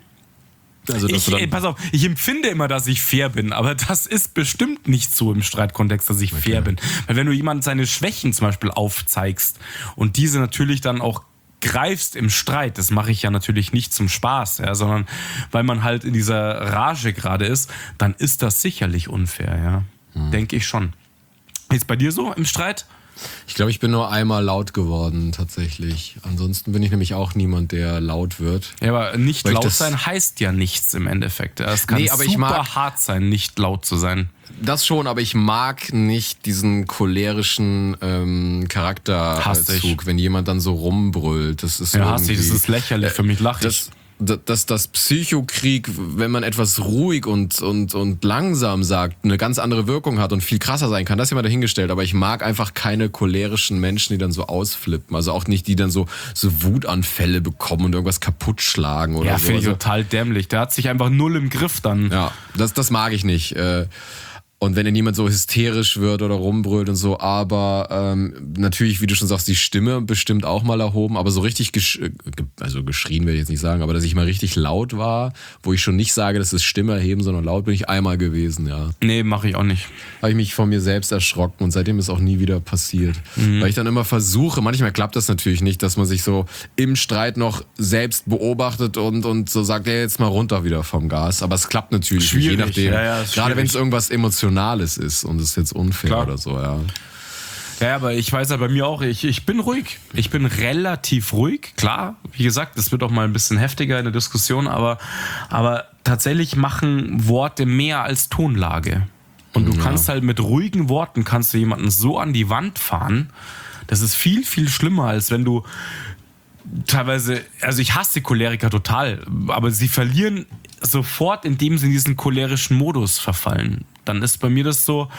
Also, pass auf, ich empfinde immer, dass ich fair bin, aber das ist bestimmt nicht so im Streitkontext, dass ich fair bin. Weil wenn du jemand seine Schwächen zum Beispiel aufzeigst und diese natürlich dann auch greifst im Streit, das mache ich ja natürlich nicht zum Spaß, ja, sondern weil man halt in dieser Rage gerade ist, dann ist das sicherlich unfair, ja. Denke ich schon. Ist bei dir so im Streit? Ich glaube, ich bin nur einmal laut geworden, tatsächlich. Ansonsten bin ich nämlich auch niemand, der laut wird. Ja, aber nicht laut sein heißt ja nichts im Endeffekt. Es kann super hart sein, nicht laut zu sein. Das schon, aber ich mag nicht diesen cholerischen Charakterzug, wenn jemand dann so rumbrüllt. Das ist das ist lächerlich, für mich lache ich. Das Psychokrieg, wenn man etwas ruhig und langsam sagt, eine ganz andere Wirkung hat und viel krasser sein kann, das ist ja mal dahingestellt. Aber ich mag einfach keine cholerischen Menschen, die dann so ausflippen. Also auch nicht, die dann so Wutanfälle bekommen und irgendwas kaputt schlagen oder so. Ja, finde ich total dämlich. Der hat sich einfach null im Griff dann. Ja, das mag ich nicht. Und wenn dann jemand so hysterisch wird oder rumbrüllt und so, aber natürlich, wie du schon sagst, die Stimme bestimmt auch mal erhoben, aber so richtig also geschrien will ich jetzt nicht sagen, aber dass ich mal richtig laut war, wo ich schon nicht sage, das ist Stimme erheben, sondern laut bin ich einmal gewesen, ja. Nee, mache ich auch nicht. Habe ich mich von mir selbst erschrocken und seitdem ist auch nie wieder passiert. Weil ich dann immer versuche, manchmal klappt das natürlich nicht, dass man sich so im Streit noch selbst beobachtet und so sagt, ja, jetzt mal runter wieder vom Gas, aber es klappt natürlich nicht, je nachdem. Ja, gerade wenn es irgendwas Emotionales ist und es ist jetzt unfair oder so, ja. Ja, aber ich weiß ja bei mir auch, ich bin ruhig. Ich bin relativ ruhig, klar. Wie gesagt, das wird auch mal ein bisschen heftiger in der Diskussion, aber tatsächlich machen Worte mehr als Tonlage. Und du kannst halt mit ruhigen Worten kannst du jemanden so an die Wand fahren, das ist viel, viel schlimmer, als wenn du teilweise, also ich hasse Choleriker total, aber sie verlieren sofort, indem sie in diesen cholerischen Modus verfallen. Dann ist bei mir das so,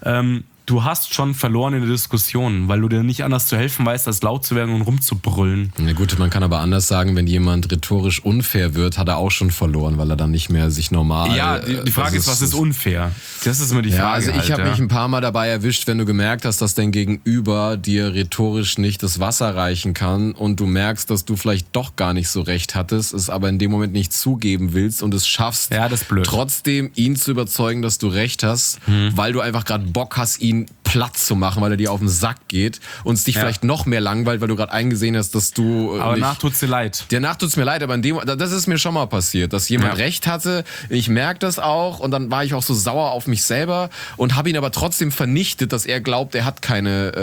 du hast schon verloren in der Diskussion, weil du dir nicht anders zu helfen weißt, als laut zu werden und rumzubrüllen. Na gut, man kann aber anders sagen, wenn jemand rhetorisch unfair wird, hat er auch schon verloren, weil er dann nicht mehr sich normal... Ja, die Frage ist, was ist unfair? Das ist immer die Frage. Ja, also ich habe mich ein paar Mal dabei erwischt, wenn du gemerkt hast, dass dein Gegenüber dir rhetorisch nicht das Wasser reichen kann und du merkst, dass du vielleicht doch gar nicht so recht hattest, es aber in dem Moment nicht zugeben willst und es schaffst, das ist blöd, trotzdem ihn zu überzeugen, dass du recht hast, weil du einfach gerade Bock hast, ihn Platz zu machen, weil er dir auf den Sack geht und es dich vielleicht noch mehr langweilt, weil du gerade eingesehen hast, dass du... Aber danach tut's dir leid. Danach tut's mir leid, aber das ist mir schon mal passiert, dass jemand recht hatte. Ich merke das auch und dann war ich auch so sauer auf mich selber und habe ihn aber trotzdem vernichtet, dass er glaubt, er hat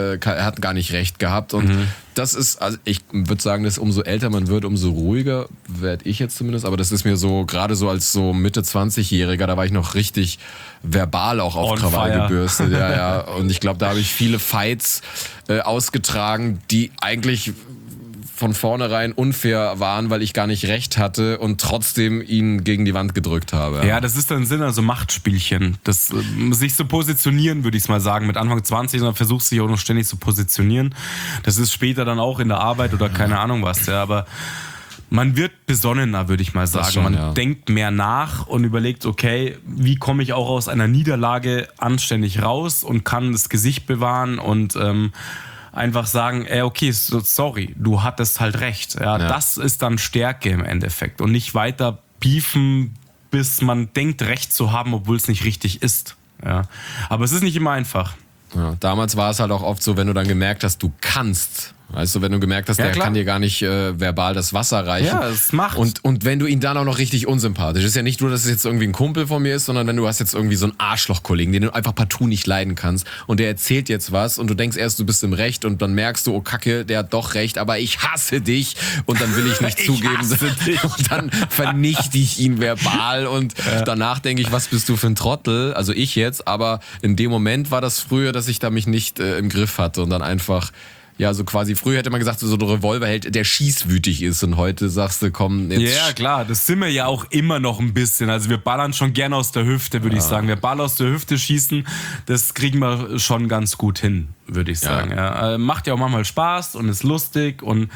gar nicht recht gehabt und das ist, also ich würde sagen, dass umso älter man wird, umso ruhiger werde ich jetzt zumindest, aber das ist mir so, gerade so als so Mitte 20-Jähriger, da war ich noch richtig verbal auch auf Krawall gebürstet, ja. Und ich glaube, da habe ich viele Fights ausgetragen, die eigentlich von vornherein unfair waren, weil ich gar nicht recht hatte und trotzdem ihn gegen die Wand gedrückt habe. Ja, das ist dann Sinn, also Machtspielchen. Das, sich zu positionieren, würde ich mal sagen. Mit Anfang 20, dann versuchst du dich auch noch ständig zu positionieren. Das ist später dann auch in der Arbeit oder keine Ahnung was. Ja, aber man wird besonnener, würde ich mal sagen. Schon, man denkt mehr nach und überlegt, okay, wie komme ich auch aus einer Niederlage anständig raus und kann das Gesicht bewahren und einfach sagen, okay, sorry, du hattest halt recht. Ja, das ist dann Stärke im Endeffekt und nicht weiter beefen, bis man denkt, recht zu haben, obwohl es nicht richtig ist. Ja. Aber es ist nicht immer einfach. Ja, damals war es halt auch oft so, wenn du dann gemerkt hast, du kannst. Weißt du, wenn du gemerkt hast, der kann dir gar nicht verbal das Wasser reichen. Ja, das macht. Und wenn du ihn dann auch noch richtig unsympathisch, ist ja nicht nur, dass es jetzt irgendwie ein Kumpel von mir ist, sondern wenn du hast jetzt irgendwie so einen Arschloch-Kollegen, den du einfach partout nicht leiden kannst und der erzählt jetzt was und du denkst erst, du bist im Recht und dann merkst du, oh Kacke, der hat doch recht, aber ich hasse dich und dann will ich nicht zugeben. Und dann vernichte ich ihn verbal und danach denke ich, was bist du für ein Trottel? Also ich jetzt, aber in dem Moment war das früher, dass ich da mich nicht im Griff hatte und dann einfach... Ja, so quasi, früher hätte man gesagt, so ein Revolverheld, der schießwütig ist und heute sagst du, komm, jetzt... Ja, klar, das sind wir ja auch immer noch ein bisschen, also wir ballern schon gern aus der Hüfte, würde ich sagen. Wir Ball aus der Hüfte schießen, das kriegen wir schon ganz gut hin, würde ich sagen. Ja. Macht ja auch manchmal Spaß und ist lustig und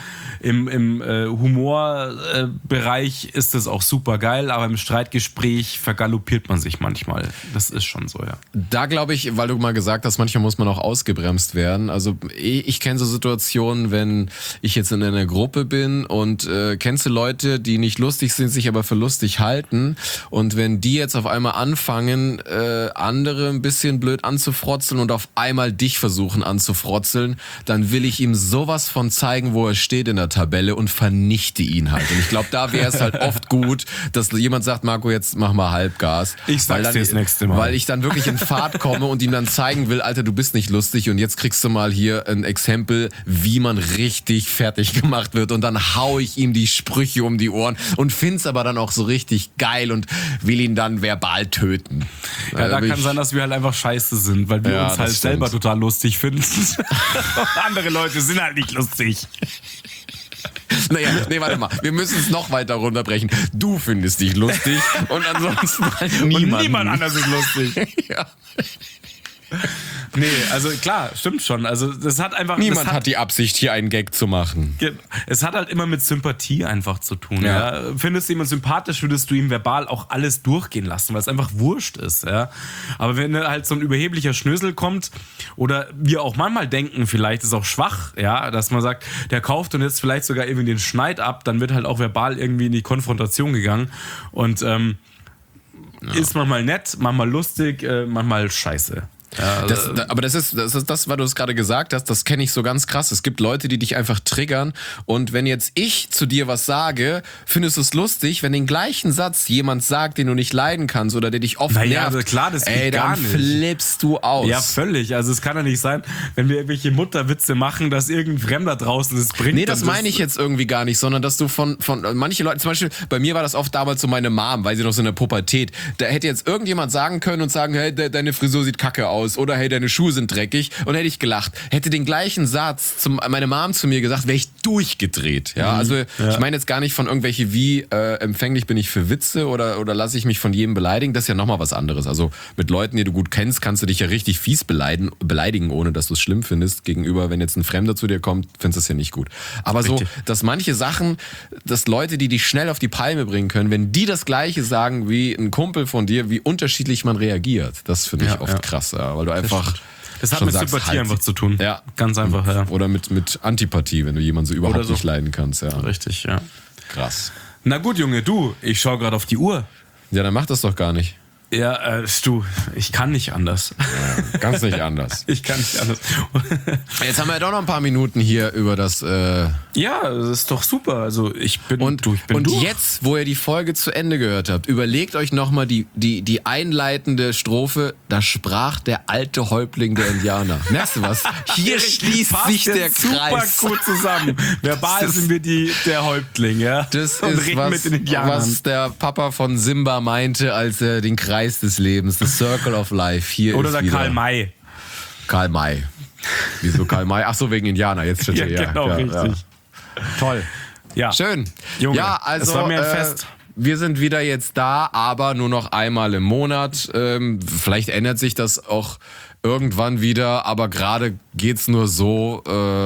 im Humorbereich ist das auch super geil, aber im Streitgespräch vergaloppiert man sich manchmal. Das ist schon so, ja. Da glaube ich, weil du mal gesagt hast, manchmal muss man auch ausgebremst werden. Also ich kenne so Situationen, wenn ich jetzt in einer Gruppe bin und kennst du Leute, die nicht lustig sind, sich aber für lustig halten und wenn die jetzt auf einmal anfangen, andere ein bisschen blöd anzufrotzeln und auf einmal dich versuchen anzufrotzeln, dann will ich ihm sowas von zeigen, wo er steht in der Tabelle und vernichte ihn halt. Und ich glaube, da wäre es halt oft gut, dass jemand sagt, Marco, jetzt mach mal Halbgas. Ich sag's dir das nächste Mal. Weil ich dann wirklich in Fahrt komme und ihm dann zeigen will, Alter, du bist nicht lustig und jetzt kriegst du mal hier ein Exempel, wie man richtig fertig gemacht wird und dann hau ich ihm die Sprüche um die Ohren und find's aber dann auch so richtig geil und will ihn dann verbal töten. Ja, da kann sein, dass wir halt einfach scheiße sind, weil wir uns halt selber total lustig finden. Andere Leute sind halt nicht lustig. Naja, nee, warte mal. Wir müssen es noch weiter runterbrechen. Du findest dich lustig und ansonsten halt niemand. Und niemand anders ist lustig. Ja. Nee, also klar, stimmt schon. Also das hat einfach... Niemand hat die Absicht, hier einen Gag zu machen. Es hat halt immer mit Sympathie einfach zu tun. Ja. Findest du jemanden sympathisch, würdest du ihm verbal auch alles durchgehen lassen, weil es einfach wurscht ist. Ja. Aber wenn halt so ein überheblicher Schnösel kommt oder wir auch manchmal denken, vielleicht ist auch schwach, ja, dass man sagt, der kauft und jetzt vielleicht sogar irgendwie den Schneid ab, dann wird halt auch verbal irgendwie in die Konfrontation gegangen und ist manchmal nett, manchmal lustig, manchmal scheiße. Ja, aber das ist das, was du es gerade gesagt hast, das kenne ich so ganz krass. Es gibt Leute, die dich einfach triggern und wenn jetzt ich zu dir was sage, findest du es lustig, wenn den gleichen Satz jemand sagt, den du nicht leiden kannst oder der dich oft nervt. Also klar, das geht gar nicht. Flippst du aus. Ja, völlig. Also es kann ja nicht sein, wenn wir irgendwelche Mutterwitze machen, dass irgendein Fremder draußen das bringt. Nee, das meine ich jetzt irgendwie gar nicht, sondern dass du von manche Leute, zum Beispiel bei mir war das oft damals so meine Mom, weil sie noch so in der Pubertät, da hätte jetzt irgendjemand sagen können und sagen, hey, deine Frisur sieht kacke aus. Oder hey, deine Schuhe sind dreckig und hätte ich gelacht. Hätte den gleichen Satz meine Mom zu mir gesagt, wäre ich durchgedreht. Ja, also ich meine jetzt gar nicht von irgendwelche wie empfänglich bin ich für Witze oder lasse ich mich von jedem beleidigen. Das ist ja nochmal was anderes. Also mit Leuten, die du gut kennst, kannst du dich ja richtig fies beleidigen, ohne dass du es schlimm findest. Gegenüber, wenn jetzt ein Fremder zu dir kommt, findest du es ja nicht gut. Aber so, dass manche Sachen, dass Leute, die dich schnell auf die Palme bringen können, wenn die das Gleiche sagen wie ein Kumpel von dir, wie unterschiedlich man reagiert, das finde ich oft krass, ja, weil du einfach... Das hat mit Sympathie einfach zu tun. Ja. Ganz einfach, ja. Oder mit Antipathie, wenn du jemanden so überhaupt nicht leiden kannst, ja. Richtig, ja. Krass. Na gut, Junge, du, ich schaue gerade auf die Uhr. Ja, dann mach das doch gar nicht. Ja, du, ich kann nicht anders. Ja, ganz nicht anders. Ich kann nicht anders. Jetzt haben wir ja doch noch ein paar Minuten hier über das... Ja, das ist doch super. Also ich bin Und jetzt, wo ihr die Folge zu Ende gehört habt, überlegt euch nochmal die einleitende Strophe. Da sprach der alte Häuptling der Indianer. Merkst du was? Hier schließt sich der Kreis. Super gut zusammen. Verbal sind wir der Häuptling, ja? Das ist was der Papa von Simba meinte, als er den Kreis des Lebens, the Circle of Life. Hier oder ist der wieder Karl May. Karl May. Wieso Karl May? Ach so, wegen Indianer. Jetzt steht ja, genau, richtig. Ja. Toll. Ja. Schön. Junge, ja, also das war mir ein Fest. Wir sind wieder jetzt da, aber nur noch einmal im Monat. Vielleicht ändert sich das auch irgendwann wieder, aber gerade geht's nur so.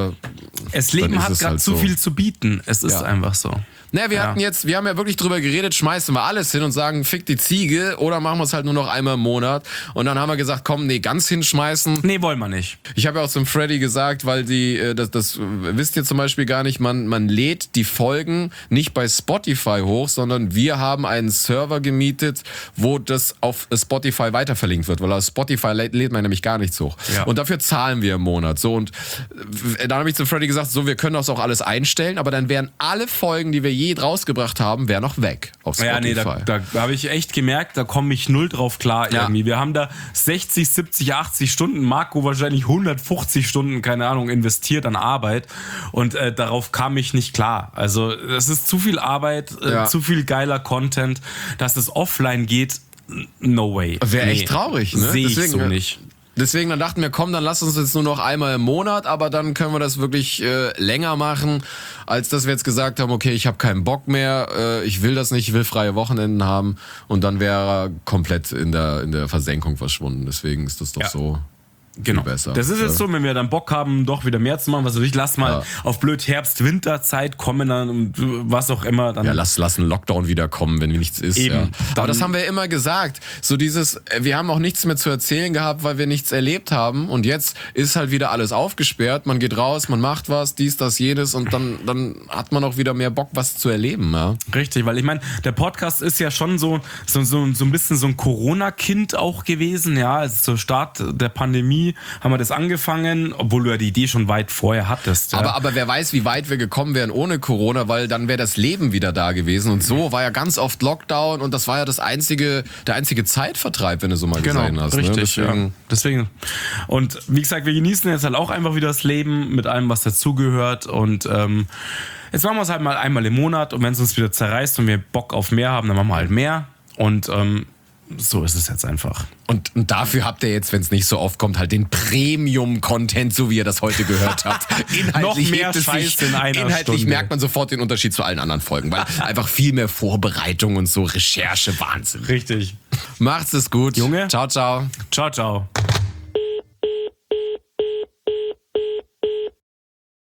Das Leben hat gerade halt zu viel zu bieten. Es ist einfach so. Naja, wir haben ja wirklich drüber geredet, schmeißen wir alles hin und sagen, fick die Ziege oder machen wir es halt nur noch einmal im Monat. Und dann haben wir gesagt, komm, nee, ganz hinschmeißen. Nee, wollen wir nicht. Ich habe ja auch zum Freddy gesagt, weil das wisst ihr zum Beispiel gar nicht, man lädt die Folgen nicht bei Spotify hoch, sondern wir haben einen Server gemietet, wo das auf Spotify weiterverlinkt wird, weil auf Spotify lädt man nämlich gar nichts hoch. Ja. Und dafür zahlen wir im Monat. So, und dann habe ich zum Freddy gesagt, so, wir können das auch alles einstellen, aber dann wären alle Folgen, die wir je rausgebracht haben, wäre noch weg auf Spotify. Ja, nee, da habe ich echt gemerkt, da komme ich null drauf klar irgendwie. Wir haben da 60, 70, 80 Stunden, Marco wahrscheinlich 150 Stunden, keine Ahnung, investiert an Arbeit und darauf kam ich nicht klar. Also es ist zu viel Arbeit, zu viel geiler Content, dass es offline geht, no way. Wäre echt traurig, ne? Sehe ich so nicht. Deswegen, dann dachten wir, komm, dann lass uns jetzt nur noch einmal im Monat, aber dann können wir das wirklich länger machen, als dass wir jetzt gesagt haben, okay, ich habe keinen Bock mehr, ich will das nicht, ich will freie Wochenenden haben und dann wäre er komplett in der Versenkung verschwunden. Deswegen ist das doch so. Genau. Besser. Das ist jetzt so, wenn wir dann Bock haben, doch wieder mehr zu machen, was weiß ich, lass mal auf blöd Herbst-Winterzeit kommen dann und was auch immer. Dann lass einen Lockdown wieder kommen, wenn nichts ist. Eben. Ja. Aber das haben wir immer gesagt. So wir haben auch nichts mehr zu erzählen gehabt, weil wir nichts erlebt haben und jetzt ist halt wieder alles aufgesperrt, man geht raus, man macht was, dies, das, jenes und dann hat man auch wieder mehr Bock, was zu erleben. Ja. Richtig, weil ich meine, der Podcast ist ja schon so ein bisschen so ein Corona-Kind auch gewesen, ja, also zur Start der Pandemie haben wir das angefangen, obwohl du ja die Idee schon weit vorher hattest. Ja. Aber wer weiß, wie weit wir gekommen wären ohne Corona, weil dann wäre das Leben wieder da gewesen. Und so war ja ganz oft Lockdown und das war ja der einzige Zeitvertreib, wenn du so mal gesehen hast. Richtig, ne? Deswegen. Und wie gesagt, wir genießen jetzt halt auch einfach wieder das Leben mit allem, was dazugehört. Und jetzt machen wir es halt mal einmal im Monat und wenn es uns wieder zerreißt und wir Bock auf mehr haben, dann machen wir halt mehr. Und so ist es jetzt einfach. Und dafür habt ihr jetzt, wenn es nicht so oft kommt, halt den Premium-Content, so wie ihr das heute gehört habt. Inhaltlich noch mehr Scheiß in einer Inhaltlich Stunde. merkt man sofort den Unterschied zu allen anderen Folgen, weil einfach viel mehr Vorbereitung und so Recherche, Wahnsinn. Richtig. Macht's es gut. Junge. Ciao, ciao. Ciao, ciao.